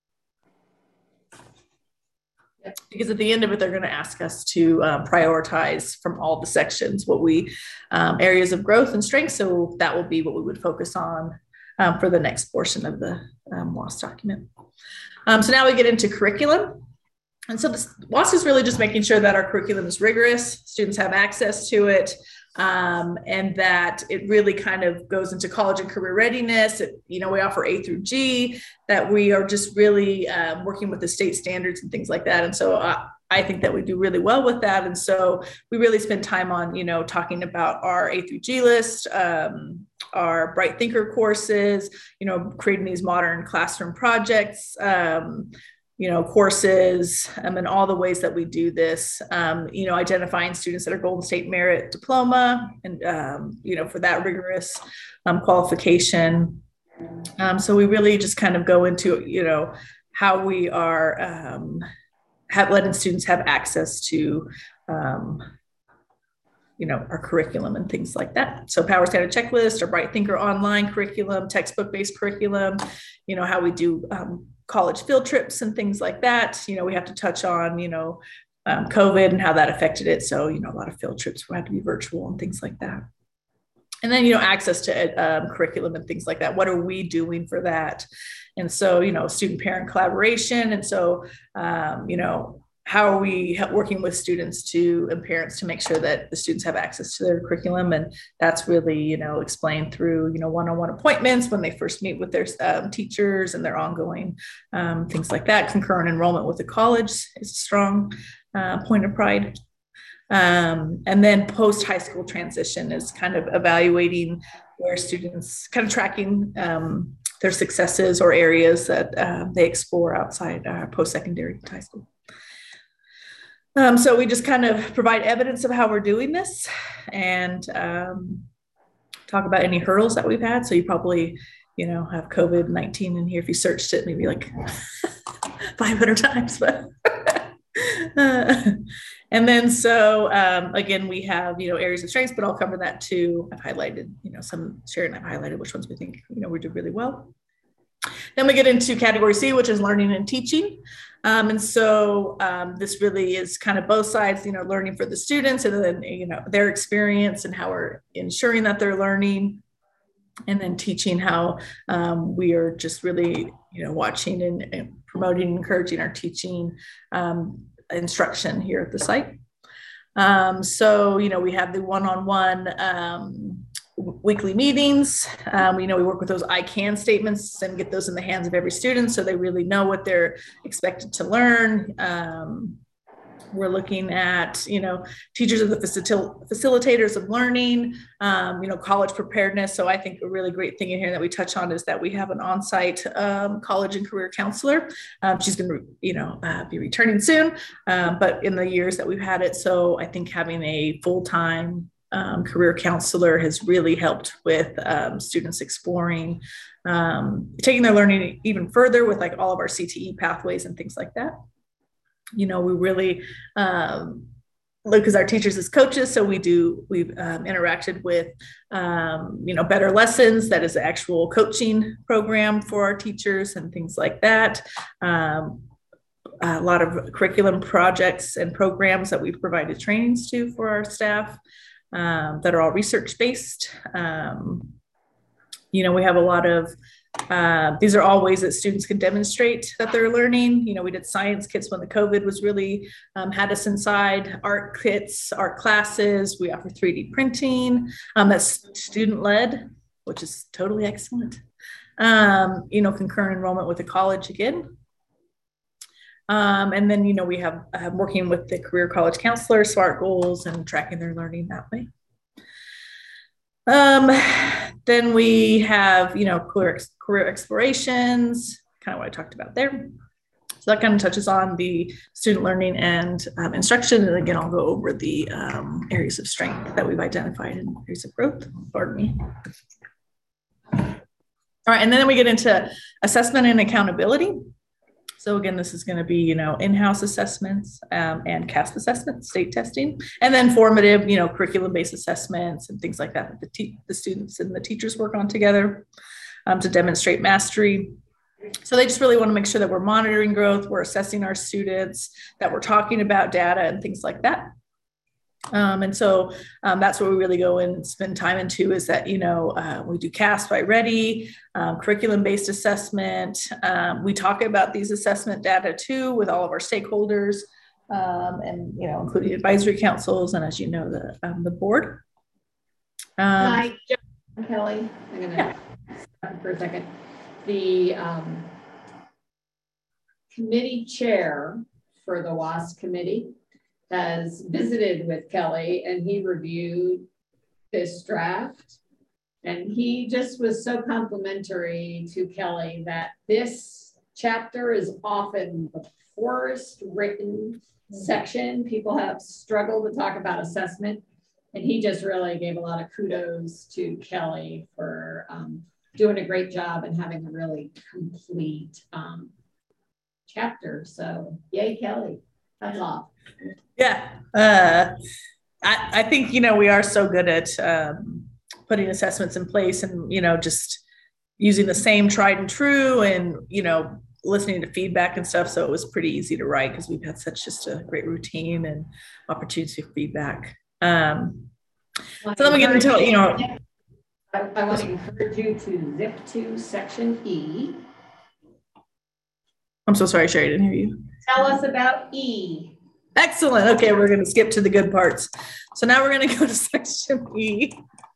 Because at the end of it, they're going to ask us to um, prioritize from all the sections what we um, areas of growth and strength. So that will be what we would focus on um, for the next portion of the um, W A S document. Um, so now we get into curriculum. And so this W A S is really just making sure that our curriculum is rigorous, students have access to it, um, and that it really kind of goes into college and career readiness. It, you know, we offer A through G, that we are just really um, working with the state standards and things like that. And so uh, I think that we do really well with that. And so we really spend time on, you know, talking about our A through G list, um, our Bright Thinker courses, you know, creating these modern classroom projects, um, you know, courses, um, and all the ways that we do this, um, you know, identifying students that are Golden State Merit Diploma and, um, you know, for that rigorous um, qualification. Um, so we really just kind of go into, you know, how we are um, have letting students have access to, um, you know, our curriculum and things like that. So Power Standard Checklist, our Bright Thinker online curriculum, textbook-based curriculum, you know, how we do um, college field trips and things like that. You know, we have to touch on, you know, um, COVID and how that affected it. So, you know, a lot of field trips will have to be virtual and things like that. And then, you know, access to um, curriculum and things like that. What are we doing for that? And so, you know, student parent collaboration. And so, um, you know, how are we working with students to and parents to make sure that the students have access to their curriculum? And that's really, you know, explained through, you know, one-on-one appointments when they first meet with their um, teachers and their ongoing um, things like that. Concurrent enrollment with the college is a strong uh, point of pride. Um, and then post-high school transition is kind of evaluating where students kind of tracking um, their successes or areas that uh, they explore outside uh, post-secondary high school. Um, so we just kind of provide evidence of how we're doing this and um, talk about any hurdles that we've had. So you probably, you know, have COVID nineteen in here. If you searched it, maybe like five hundred times, but uh, and then so um, again, we have, you know, areas of strengths, but I'll cover that too. I've highlighted, you know, some Sharon and I've highlighted which ones we think, you know, we do really well. Then we get into category C, which is learning and teaching. Um, and so um, this really is kind of both sides, you know, learning for the students and then, you know, their experience and how we're ensuring that they're learning, and then teaching how um, we are just really, you know, watching and, and promoting and encouraging our teaching um, instruction here at the site. Um, so, you know, we have the one-on-one um, weekly meetings. Um, you know, we work with those I can statements and get those in the hands of every student so they really know what they're expected to learn. Um, we're looking at, you know, teachers are the facil facilitators of learning, um, you know, college preparedness. So I think a really great thing in here that we touch on is that we have an on-site um, college and career counselor. Um, she's going to, you know, uh, be returning soon, um, but in the years that we've had it. So I think having a full-time Um, career counselor has really helped with um, students exploring, um, taking their learning even further with like all of our C T E pathways and things like that. You know, we really um, look as our teachers as coaches. So we do, we've um, interacted with, um, you know, Better Lessons. That is the actual coaching program for our teachers and things like that. Um, a lot of curriculum projects and programs that we've provided trainings to for our staff. um, that are all research-based. Um, you know, we have a lot of, uh, these are all ways that students can demonstrate that they're learning. You know, we did science kits when the COVID was really um, had us inside, art kits, art classes. We offer three D printing. Um, that's student-led, which is totally excellent. Um, you know, concurrent enrollment with the college again. Um, and then, you know, we have uh, working with the career college counselor, SMART goals, and tracking their learning that way. Um, then we have, you know, career, career explorations, kind of what I talked about there. So that kind of touches on the student learning and um, instruction. And again, I'll go over the um, areas of strength that we've identified and areas of growth. Pardon me. All right, and then we get into assessment and accountability. So again, this is going to be, you know, in-house assessments um, and C A S P assessments, state testing, and then formative, you know, curriculum-based assessments and things like that that the, te the students and the teachers work on together um, to demonstrate mastery. So they just really want to make sure that we're monitoring growth, we're assessing our students, that we're talking about data and things like that. Um, and so um, that's where we really go in and spend time into is that, you know, uh, we do C A S P by Ready, um, curriculum-based assessment. Um, we talk about these assessment data too with all of our stakeholders um, and, you know, including advisory councils and, as you know, the, um, the board. Um, Hi, Kelly. I'm going to yeah. stop for a second. The um, committee chair for the W A S committee has visited with Kelly and he reviewed this draft. And he just was so complimentary to Kelly that this chapter is often the poorest written section. People have struggled to talk about assessment. And he just really gave a lot of kudos to Kelly for um, doing a great job and having a really complete um, chapter. So yay, Kelly, that's off. Yeah, uh, I, I think, you know, we are so good at um, putting assessments in place and, you know, just using the same tried and true and, you know, listening to feedback and stuff. So it was pretty easy to write because we've had such just a great routine and opportunity for feedback. Um, so then we get into, you know. I, I want to encourage you to zip to section E. I'm so sorry, Sherry, I didn't hear you. Tell us about E. Excellent. Okay, we're going to skip to the good parts. So now we're going to go to section E.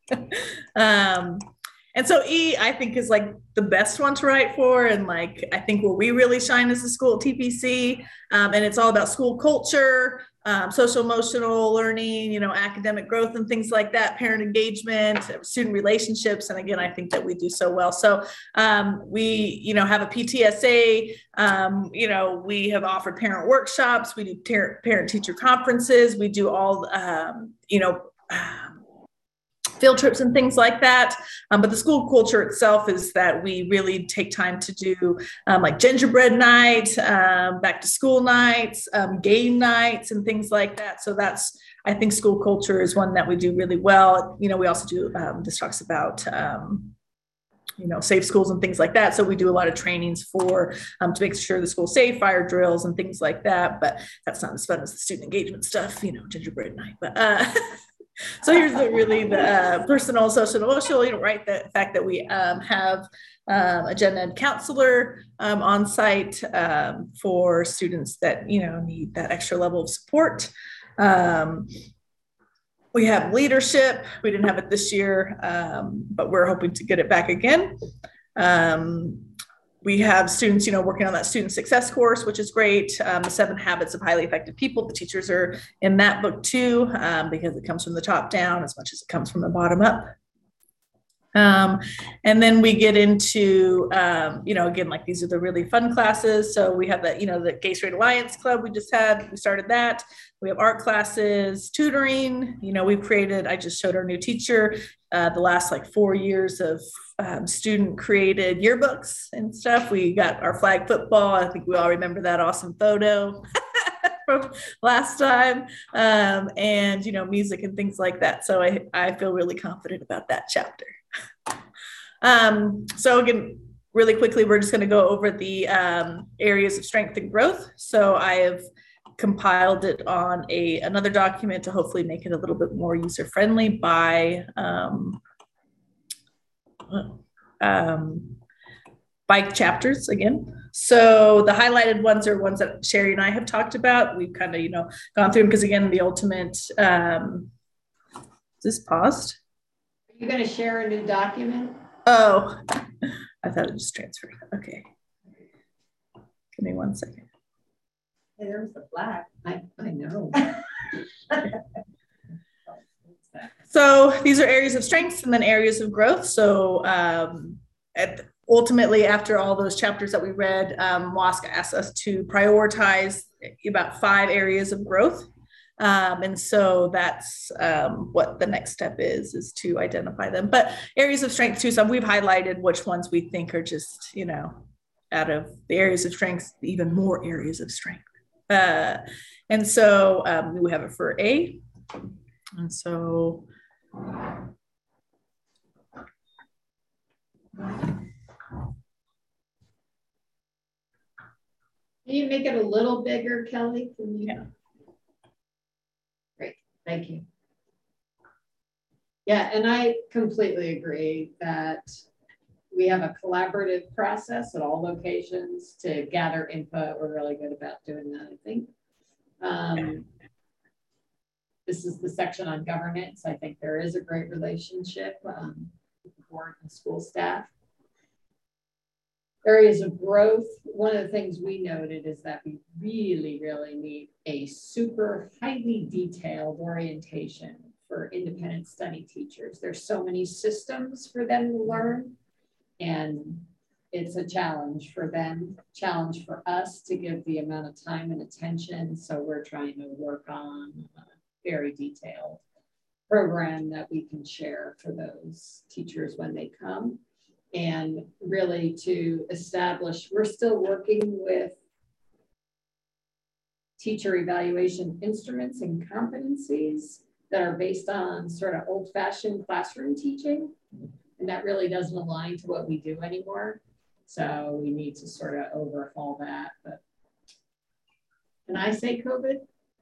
um, and so E, I think, is like the best one to write for. And like, I think where we really shine as a school at T P C. Um, and it's all about school culture, um, social emotional learning, you know, academic growth and things like that, parent engagement, student relationships. And again, I think that we do so well. So um, we, you know, have a P T S A, um, you know, we have offered parent workshops, we do parent teacher conferences, we do all, um, you know, um, field trips and things like that. Um, but the school culture itself is that we really take time to do um, like gingerbread night, um, back to school nights, um, game nights and things like that. So that's, I think school culture is one that we do really well. You know, we also do, um, this talks about, um, you know, safe schools and things like that. So we do a lot of trainings for, um, to make sure the school's safe, fire drills and things like that. But that's not as fun as the student engagement stuff, you know, gingerbread night. But, uh, so here's the really the uh, personal, social, emotional, you know, right? The fact that we um, have um, a gen ed counselor um, on site um, for students that, you know, need that extra level of support. Um, we have leadership. We didn't have it this year, um, but we're hoping to get it back again. Um, We have students, you know, working on that student success course, which is great. Um, the seven habits of highly effective people. The teachers are in that book too, um, because it comes from the top down as much as it comes from the bottom up. Um, and then we get into, um, you know, again, like these are the really fun classes. So we have that, you know, the Gay Straight Alliance Club we just had, we started that. We have art classes, tutoring, you know, we've created, I just showed our new teacher, uh, the last like four years of um, student created yearbooks and stuff. We got our flag football. I think we all remember that awesome photo from last time. Um, and, you know, music and things like that. So I, I feel really confident about that chapter. Um, so again, really quickly, we're just going to go over the um, areas of strength and growth. So I have compiled it on a another document to hopefully make it a little bit more user friendly by um, um, by chapters again. So the highlighted ones are ones that Sherry and I have talked about. We've kind of, you know, gone through them because again, the ultimate, um, is this paused? Are you going to share a new document? Oh, I thought it just transferred. Okay. Give me one second. Hey, there's the flag. I, I know. So these are areas of strength and then areas of growth. So um, at, ultimately, after all those chapters that we read, um, WASC asked us to prioritize about five areas of growth. Um, and so that's um, what the next step is, is to identify them. But areas of strength too, so we've highlighted which ones we think are just, you know, out of the areas of strength, even more areas of strength. Uh, and so um, we have it for A. And so Can you make it a little bigger, Kelly? Can you? Yeah. Great, thank you. Yeah, and I completely agree that we have a collaborative process at all locations to gather input. We're really good about doing that, I think. Um, this is the section on governance. I think there is a great relationship um, with the board and school staff. Areas of growth, one of the things we noted is that we really, really need a super highly detailed orientation for independent study teachers. There's so many systems for them to learn, and it's a challenge for them, challenge for us to give the amount of time and attention. So we're trying to work on a very detailed program that we can share for those teachers when they come. And really to establish, we're still working with teacher evaluation instruments and competencies that are based on sort of old-fashioned classroom teaching. And that really doesn't align to what we do anymore. So we need to sort of overhaul that. But can I say COVID?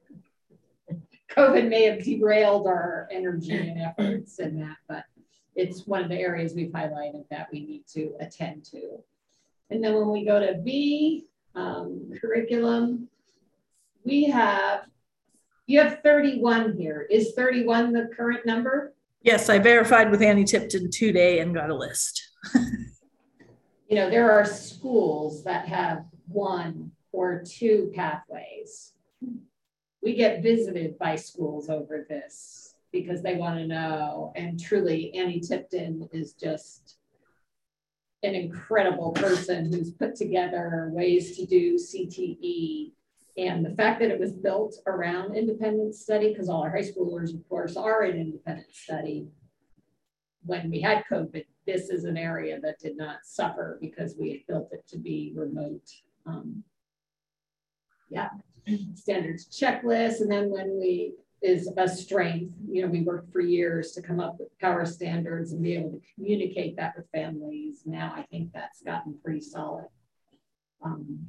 COVID may have derailed our energy and efforts in that, but it's one of the areas we've highlighted that we need to attend to. And then when we go to B, um, curriculum, we have, you have thirty-one here. Is thirty-one the current number? yes, I verified with Annie Tipton today and got a list. You know, there are schools that have one or two pathways. We get visited by schools over this because they want to know. And truly, Annie Tipton is just an incredible person who's put together ways to do C T E. And the fact that it was built around independent study, because all our high schoolers, of course, are in independent study. When we had COVID, this is an area that did not suffer because we had built it to be remote. Um, yeah, standards checklist. And then when we, is a strength, you know, we worked for years to come up with power standards and be able to communicate that with families. Now I think that's gotten pretty solid. Um,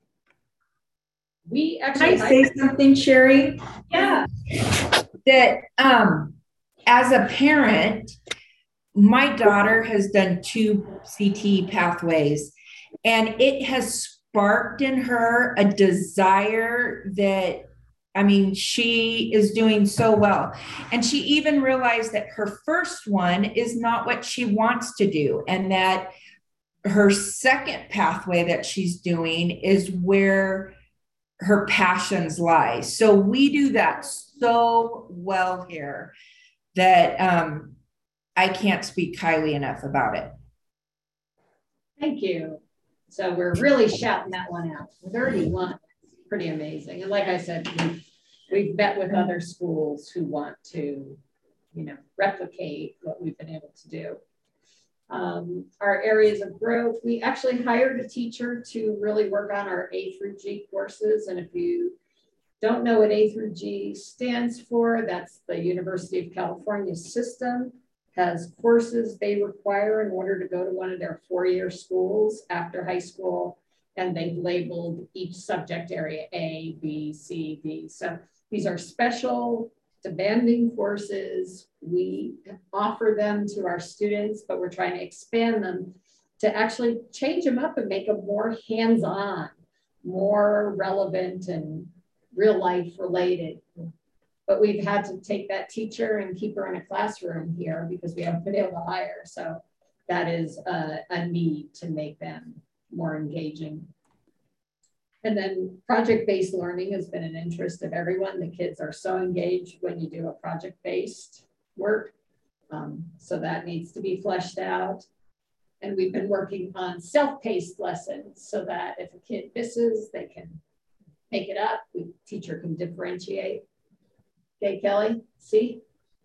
we actually- Can I say something, Sherry? Yeah. That um, as a parent, my daughter has done two C T pathways, and it has sparked in her a desire that, I mean, she is doing so well. And she even realized that her first one is not what she wants to do, and that her second pathway that she's doing is where her passions lie. So we do that so well here that um, I can't speak highly enough about it. Thank you. So we're really shouting that one out. thirty-one, pretty amazing. And like I said, we've, we've met with other schools who want to, you know, replicate what we've been able to do. Um, our areas of growth, we actually hired a teacher to really work on our A through G courses. And if you don't know what A through G stands for, that's the University of California system, has courses they require in order to go to one of their four-year schools after high school. and they've labeled each subject area A, B, C, D. So these are special, demanding courses. We offer them to our students, but we're trying to expand them to actually change them up and make them more hands-on, more relevant and real life related. But we've had to take that teacher and keep her in a classroom here because we haven't been able to hire. So that is a, a need to make them more engaging. And then project-based learning has been an interest of everyone. The kids are so engaged when you do a project-based work. Um, so that needs to be fleshed out. And we've been working on self-paced lessons so that if a kid misses, they can make it up. The teacher can differentiate. Okay, Kelly, see?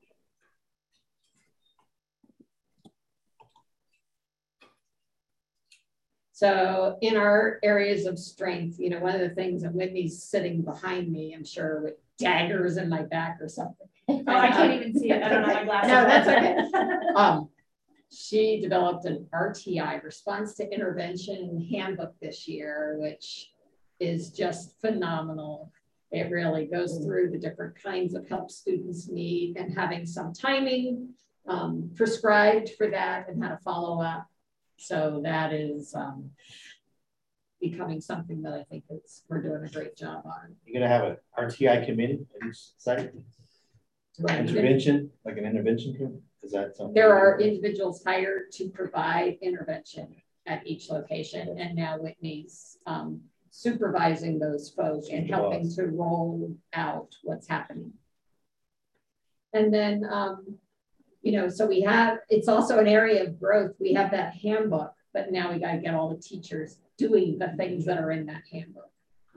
So in our areas of strength, you know, one of the things, and Whitney's sitting behind me, I'm sure with daggers in my back or something. Oh, I can't even see it. I don't know my glasses. No, that's okay. Um, she developed an R T I, Response to Intervention Handbook this year, which is just phenomenal. It really goes through the different kinds of help students need and having some timing um, prescribed for that and how to follow up. So that is um, becoming something that I think it's, we're doing a great job on. You're gonna have an R T I committee at each site? Intervention, like an intervention committee? Is that something? There are individuals hired to provide intervention at each location, and now Whitney's um, supervising those folks and helping to roll out what's happening. And then, um, you know, so we have, it's also an area of growth. We have that handbook, but now we got to get all the teachers doing the things that are in that handbook.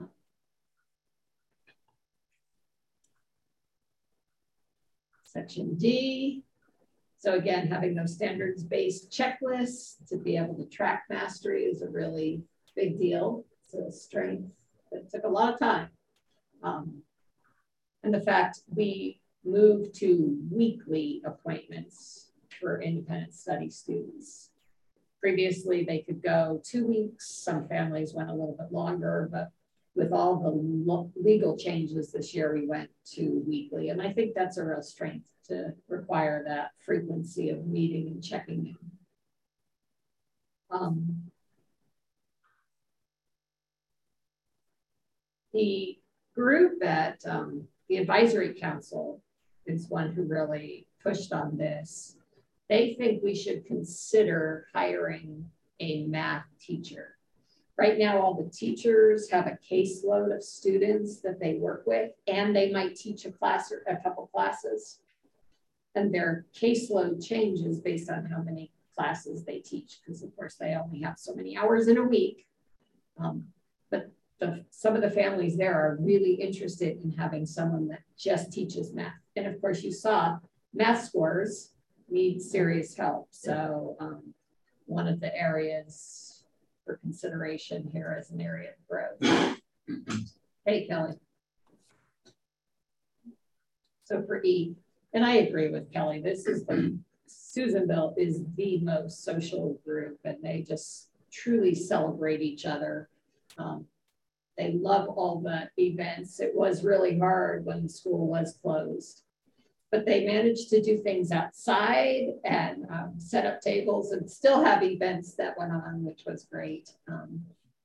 Section D. So again, having those standards-based checklists to be able to track mastery is a really big deal. It's a strength that took a lot of time. Um, and the fact we moved to weekly appointments for independent study students. Previously, they could go two weeks. Some families went a little bit longer, but with all the legal changes this year, we went to weekly. And I think that's a real strength to require that frequency of meeting and checking in. Um, the group at um, the advisory council is one who really pushed on this. They think we should consider hiring a math teacher. Right now, all the teachers have a caseload of students that they work with, and they might teach a class or a couple classes. And their caseload changes based on how many classes they teach, because of course they only have so many hours in a week. Um, but the, some of the families there are really interested in having someone that just teaches math. And of course you saw math scores need serious help. So um, one of the areas for consideration here as an area of growth. Hey, Kelly. So for E, and I agree with Kelly, this is the, Susanville is the most social group, and they just truly celebrate each other. Um, they love all the events. It was really hard when the school was closed, but they managed to do things outside and um, set up tables and still have events that went on, which was great. Um,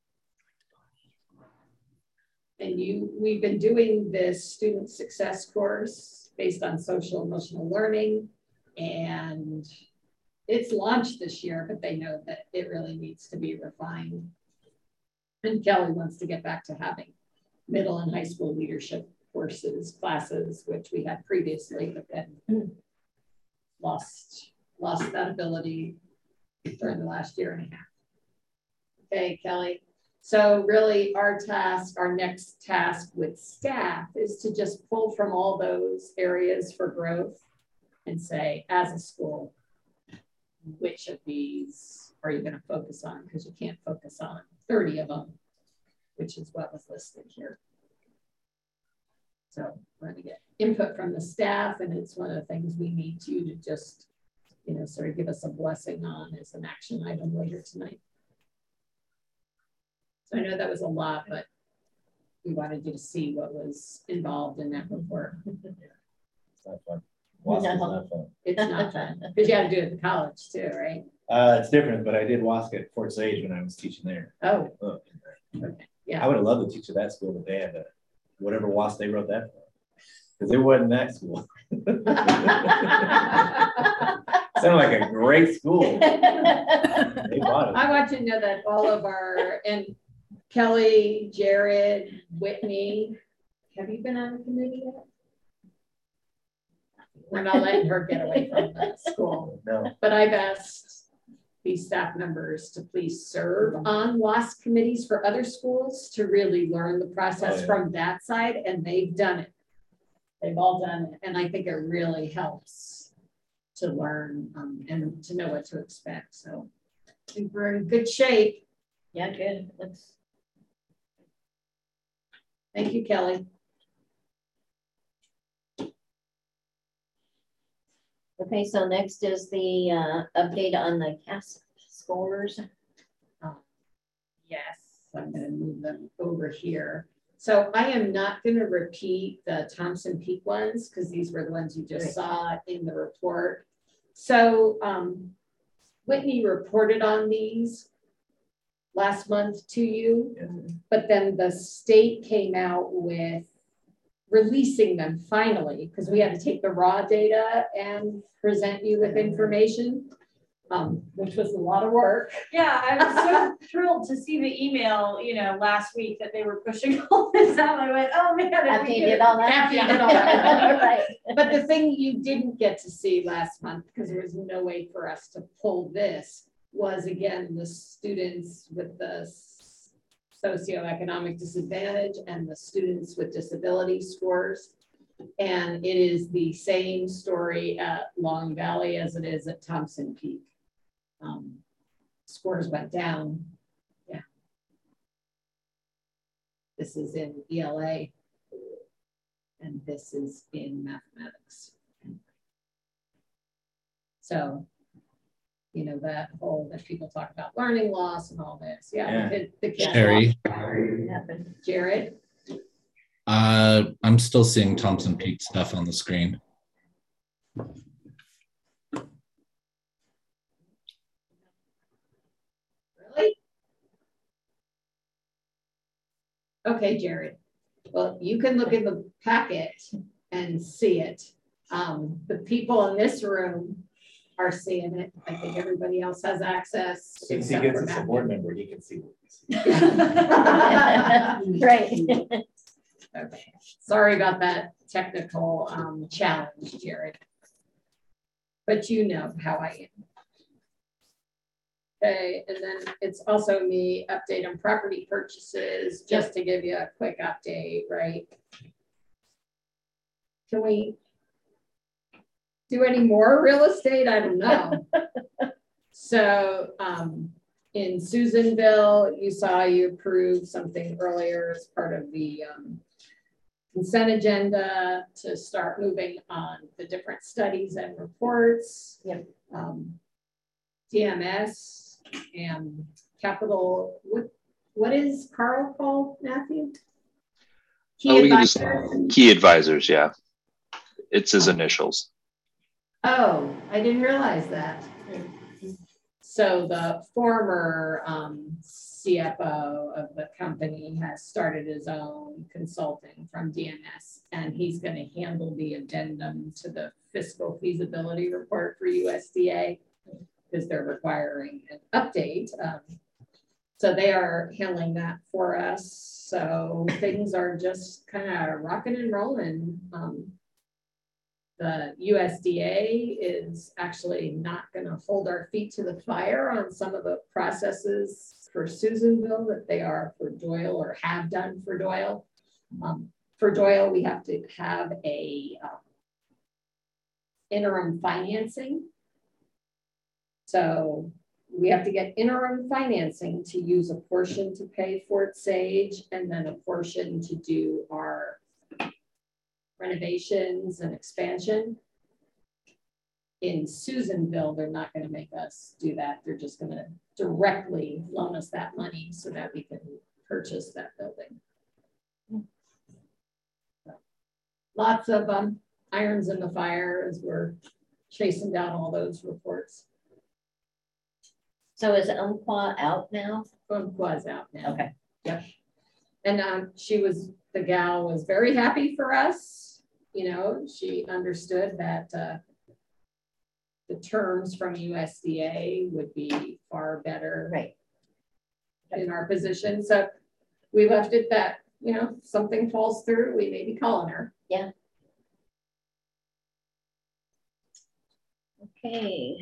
and you, we've been doing this student success course based on social emotional learning, and it's launched this year, but they know that it really needs to be refined. And Kelly wants to get back to having middle and high school leadership courses, classes, which we had previously, but then lost, lost that ability during the last year and a half. Okay, Kelly. So really our task, our next task with staff is to just pull from all those areas for growth and say, as a school, which of these are you going to focus on? Because you can't focus on thirty of them, which is what was listed here. So we're going to get input from the staff, and it's one of the things we need you to just, you know, sort of give us a blessing on as an action item later tonight. So I know that was a lot, but we wanted you to see what was involved in that report. It's not fun. WASP is not fun. It's not fun, because you had to do it at the college too, right? Uh, it's different, but I did WASC at Fort Sage when I was teaching there. Oh, Oh. okay, yeah. I would have loved to teach at that school, but they had a, whatever WASC they wrote that for. Because it wasn't that school. Sounded like a great school. They bought it. I want you to know that all of our, and Kelly, Jared, Whitney, have you been on a committee yet? We're not letting her get away from the school. No. But I've asked these staff members to please serve on WASC committees for other schools to really learn the process Oh, yeah. from that side, and they've done it. They've all done it, and I think it really helps to learn um, and to know what to expect. So I think we're in good shape. Yeah, good. Let's. Thank you, Kelly. Okay, so next is the uh, update on the C A S scores. Oh, yes, I'm going to move them over here. So I am not going to repeat the Thompson Peak ones because these were the ones you just Right. saw in the report. So um, Whitney reported on these last month to you, Yeah. but then the state came out with releasing them finally, because we had to take the raw data and present you with information, um, which was a lot of work. Yeah, I was so thrilled to see the email, you know, last week that they were pushing all this out. I went, oh man. After you did all that. After you did all that. Right. But the thing you didn't get to see last month, because there was no way for us to pull this, was again, the students with the socioeconomic disadvantage and the students with disability scores. And it is the same story at Long Valley as it is at Thompson Peak. Um, scores went down. Yeah. This is in E L A. And this is in mathematics. So, you know, that whole, that people talk about learning loss and all this. Yeah. Yeah. The, the kids Sherry. lost. Jared. Uh, I'm still seeing Thompson Peak stuff on the screen. Really? Okay, Jared. Well, you can look in the packet and see it. Um, the people in this room are seeing it. I think everybody else has access. Since he except gets for us a Matthew. board member, he can see what we see. Right. Okay. Sorry about that technical um, challenge, Jared. But you know how I am. Okay, and then it's also me update on property purchases, just to give you a quick update, right? Can we do any more real estate? I don't know. So um, in Susanville, you saw you approved something earlier as part of the um, consent agenda to start moving on the different studies and reports. Yep. Um, D M S and capital, what, what is Carl called, Matthew? Key Oh, we can just advisors? key advisors, yeah. It's his initials. Oh, I didn't realize that. So the former um, C F O of the company has started his own consulting from D M S, and he's going to handle the addendum to the fiscal feasibility report for U S D A because they're requiring an update. Um, so they are handling that for us. So things are just kind of rocking and rolling. Um, The U S D A is actually not going to hold our feet to the fire on some of the processes for Susanville that they are for Doyle or have done for Doyle. Um, for Doyle, we have to have a um, interim financing. So we have to get interim financing to use a portion to pay Fort Sage and then a portion to do our renovations and expansion. In Susanville, they're not going to make us do that. They're just going to directly loan us that money so that we can purchase that building. Lots of um, irons in the fire as we're chasing down all those reports. So is Umpqua out now? Umpqua's out now. Okay. Yep. And um, she was, the gal was very happy for us. You know, she understood that uh, the terms from U S D A would be far better right in our position. So we left it that, you know, if something falls through, we may be calling her. Yeah. Okay.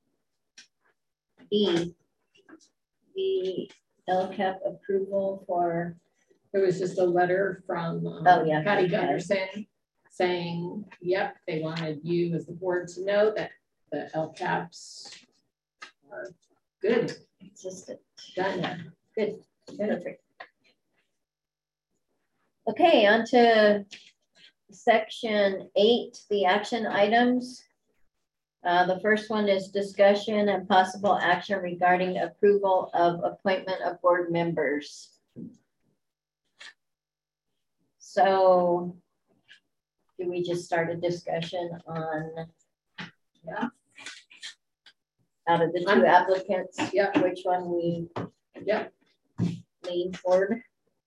E, the L C A P approval for. There was just a letter from um, oh, yeah, Patty okay. Gunderson saying, yep, they wanted you as the board to know that the L C A Ps are good. Consistent. Done. Good. Perfect. Okay, on to section eight, the action items. Uh, the first one is discussion and possible action regarding approval of appointment of board members. So do we just start a discussion on, yeah, out of the two I'm, applicants, yeah, which one we yep. lean toward?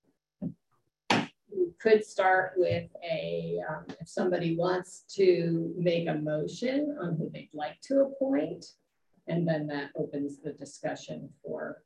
We could start with a, um, if somebody wants to make a motion on who they'd like to appoint, and then that opens the discussion for.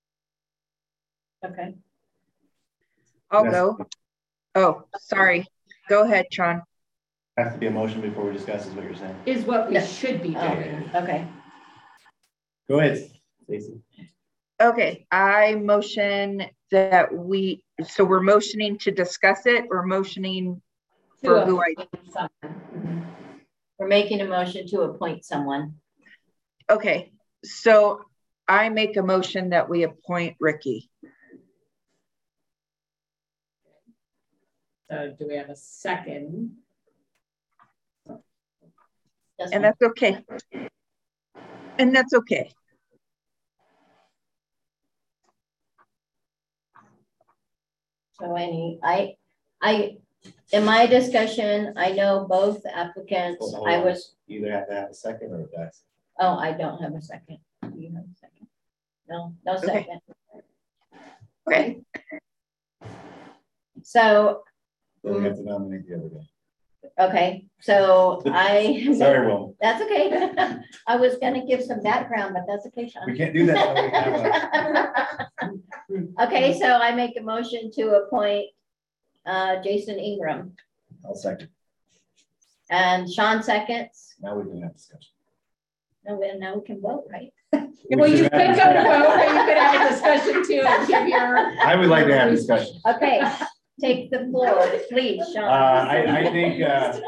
Okay. I'll go. Oh, sorry. Go ahead, Sean. Has to be a motion before we discuss is what you're saying. Is what we No. should be doing. Oh, okay. Go ahead, Stacey. Okay, I motion that we, so we're motioning to discuss it or motioning for who I. Mm-hmm. We're making a motion to appoint someone. Okay, so I make a motion that we appoint Ricky. So do we have a second? That's and fine. that's okay. And that's okay. So any, I, I, in my discussion, I know both applicants. Hold- hold I on. was, You either have to have a second or a pass. oh, I don't have a second. Do you have a second? No, no Okay. second. Okay. So, So we have to nominate the other guy. okay, so I. Sorry, Will. That's okay. I was gonna give some background, but that's okay, Sean. We can't do that. till we have a- Okay, so I make a motion to appoint uh, Jason Ingram, I'll second. and Sean seconds. Now we can have discussion. No, we- now we can vote, right? Well, you could go to vote, or you could have a discussion too and give your. I would like to have discussion. Okay, take the floor, please, Sean. Uh, I, I think, uh,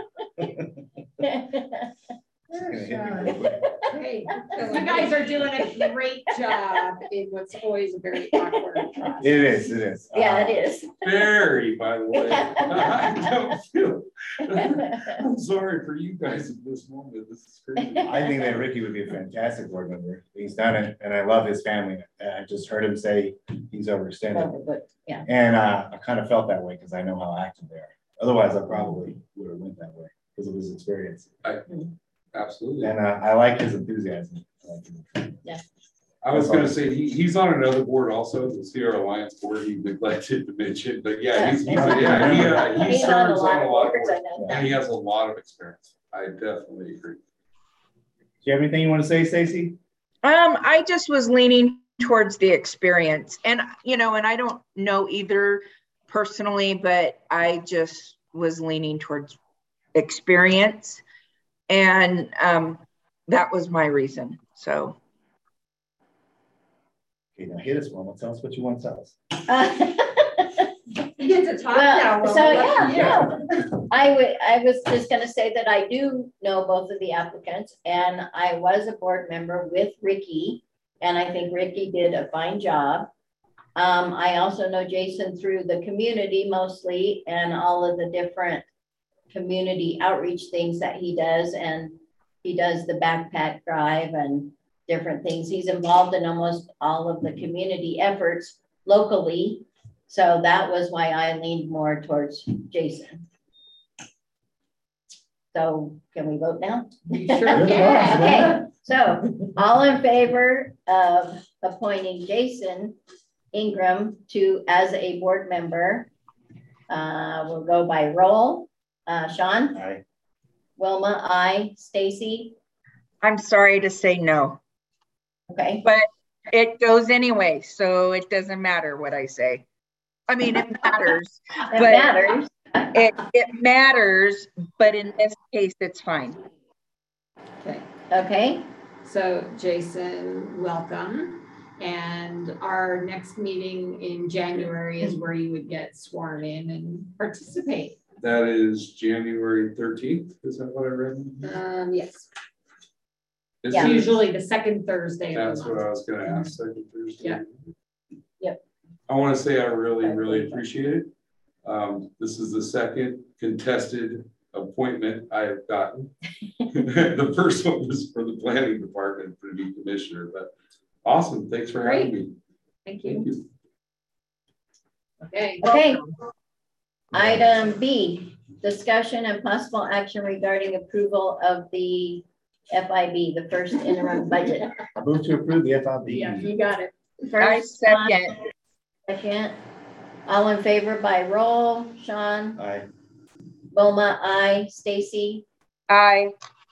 Hey, you guys are doing a great job in what's always a very awkward process. it is, it is. Yeah, Uh, it is. Very, by the way. I don't feel, I'm sorry for you guys at this moment. This is crazy. I think that Ricky would be a fantastic board member. He's done it, and I love his family. I just heard him say he's overextended. But, yeah. And uh, I kind of felt that way because I know how active they are. Otherwise, I probably would have went that way because of his experience. I, absolutely. And uh, I like his enthusiasm. I like his- Yeah. I was gonna say, he, he's on another board also, the Sierra Alliance board, he neglected to mention, but yeah, he's, he's, yeah, he, uh, he He's on a serves lot on of a lot of boards, I boards. know. And he has a lot of experience. I definitely agree. Do you have anything you want to say, Stacey? Um, I just was leaning towards the experience, and you know, and I don't know either personally, but I just was leaning towards experience, and um, that was my reason. So. Okay, now hit us, Mama. Tell us what you want to tell us. You get to talk Well, now. Well, so lucky yeah, you. no, I would, I was just gonna say that I do know both of the applicants, and I was a board member with Ricky, and I think Ricky did a fine job. Um, I also know Jason through the community mostly, and all of the different community outreach things that he does, and he does the backpack drive and different things. He's involved in almost all of the community efforts locally So that was why I leaned more towards Jason. So can we vote now? You sure can. Okay, so all in favor of appointing Jason Ingram to, as a board member, uh, we'll go by roll. Uh, Sean? Aye. Wilma, aye. Stacy? I'm sorry to say no, Okay. but it goes anyway, so it doesn't matter what I say. I mean, it matters. It but matters. It, it matters, but in this case, it's fine. Okay. Okay. So Jason, welcome. And our next meeting in January is where you would get sworn in and participate. That is January thirteenth. Is that what I read? Um, yes. Is It's Yeah. it- usually the second Thursday of the That's what month. I was gonna ask, second Thursday. Yeah. Yep. I wanna say I really, really appreciate it. Um, this is the second contested appointment I have gotten. The first one was for the planning department for the commissioner, but awesome. Thanks for having me. Thank you. Okay. Okay. Item B, discussion and possible action regarding approval of the F I B, the first interim budget. I move to approve the F I B. Yeah, you got it. I First, second. second. All in favor by roll. Sean? Aye. Wilma, aye. Stacy? I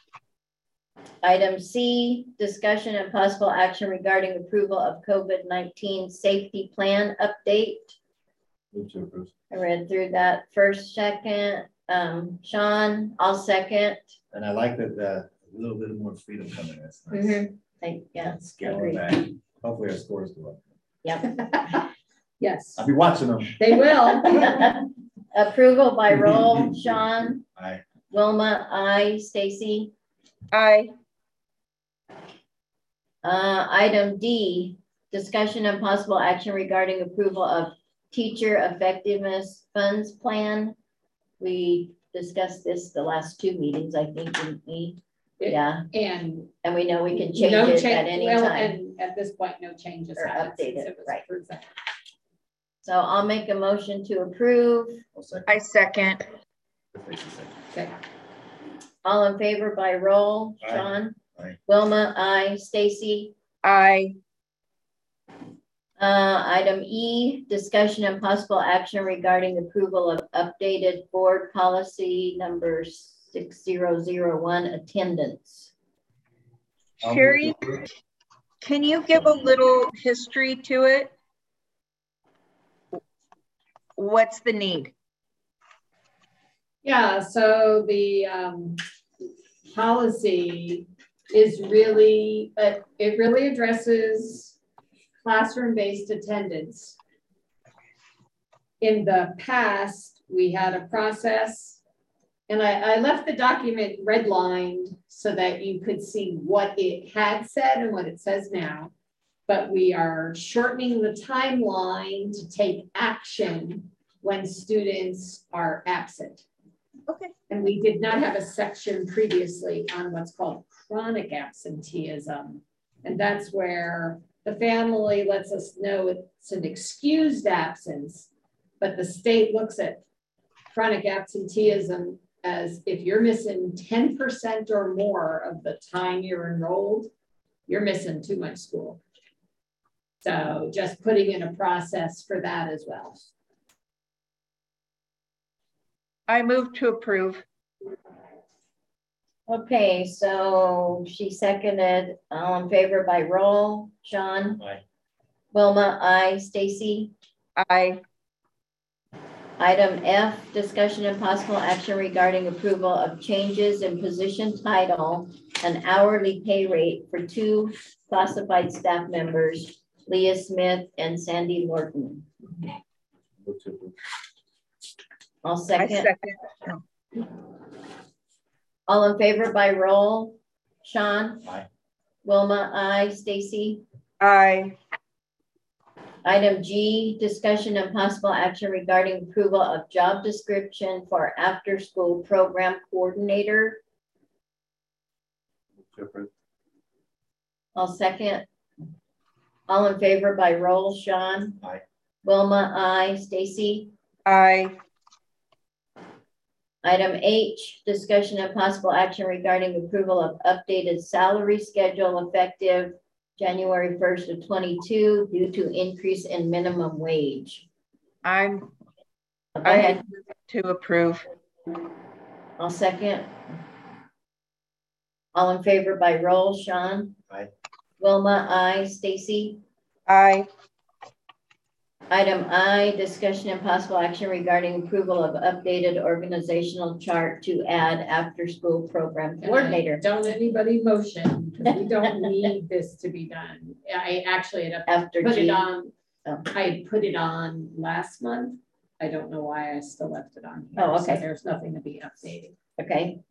Item C, discussion and possible action regarding approval of COVID nineteen safety plan update. Move to approve. I read through that first, second. Um, Sean, I'll second. And I like that, uh, a little bit more freedom coming. That's nice. Mhm. Like, yeah. Scaling back. Hopefully our scores go up. Yep. Yes, I'll be watching them. they will. Approval by roll. Sean? Aye. Wilma, aye. Stacy? I Uh, item D, discussion and possible action regarding approval of teacher effectiveness funds plan. We discussed this the last two meetings, I think, didn't we? Yeah, And and we know we can change no it change, at any well, time. and at this point, no changes. Or happened update since it, was right. presented. So I'll make a motion to approve. I'll second. I second. Okay. All in favor by roll. Aye. Sean? Aye. Wilma, aye. Stacy? I Uh, item E, discussion and possible action regarding approval of updated board policy number six zero zero one, attendance. I'll move Sherry, to approve. can you give a little history to it? What's the need? Yeah, so the um, policy is really, uh, it really addresses classroom-based attendance. In the past, we had a process, and I, I left the document redlined so that you could see what it had said and what it says now. But we are shortening the timeline to take action when students are absent. Okay. And we did not have a section previously on what's called chronic absenteeism. And that's where the family lets us know it's an excused absence, but the state looks at chronic absenteeism as if you're missing ten percent or more of the time you're enrolled, you're missing too much school. So just putting in a process for that as well. I move to approve. Okay, so she seconded, all in favor by roll. Sean? Aye. Wilma, aye. Stacy? I Item F, discussion and possible action regarding approval of changes in position title and hourly pay rate for two classified staff members, Leah Smith and Sandy Morton. Move to approve. I'll I second. second. All in favor by roll. Sean? Aye. Wilma, aye. Stacy? I Item G, discussion and possible action regarding approval of job description for after-school program coordinator. Move to approve. I'll second. All in favor by roll. Sean? Aye. Wilma, I. Stacy. Aye. Item H, discussion and possible action regarding approval of updated salary schedule effective January first of twenty-two due to increase in minimum wage. I'm, Go I ahead. had to approve. I'll second. All in favor by roll, Sean? Aye. Wilma, I. Stacy. Aye. Item I, discussion and possible action regarding approval of updated organizational chart to add after-school program coordinator. Don't anybody motion, because we don't need this to be done. I actually had After put G. it on, Oh. I put it on last month. I don't know why I still left it on here. Oh, So okay. there's nothing to be updated. Okay.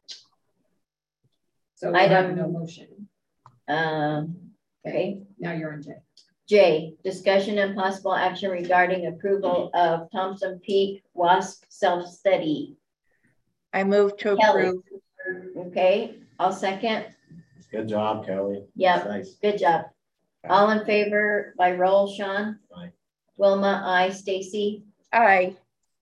So I have Item- no motion. Um, okay. Now you're on J. J, discussion and possible action regarding approval of Thompson Peak WASP self-study. I move to Kelly. approve. Okay, I'll second. Good job, Kelly. Yep. Nice. Good job. All in favor by roll, Sean? Aye. Wilma, I. Stacy. Aye.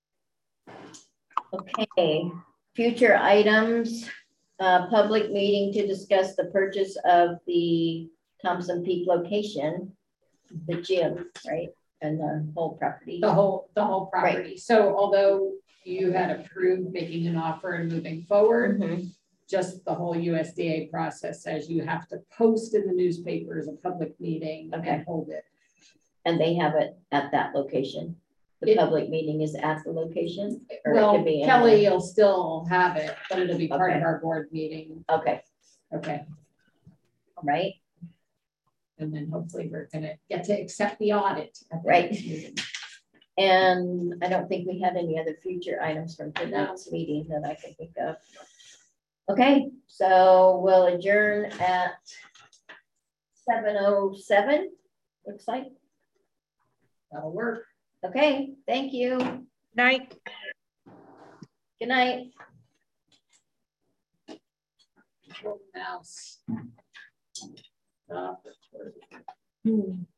Okay, future items, uh, public meeting to discuss the purchase of the Thompson Peak location, the gym, right? And the whole property. The whole, the whole property. So although you had approved making an offer and moving forward, Mhm. just the whole U S D A process says you have to post in the newspapers a public meeting Okay. and hold it. And they have it at that location. The It- public meeting is at the location? Or it Well, could be Kelly anywhere? will still have it, but it'll be part of Okay. our board meeting. Okay, Okay. all right, And then hopefully we're gonna get to accept the audit. at the Right. next meeting. and I don't think we had any other future items from tonight's meeting that I can think of. Okay, so we'll adjourn at seven oh seven, looks like. That'll work. Okay, thank you. Night. Good night. Mouse. Stop.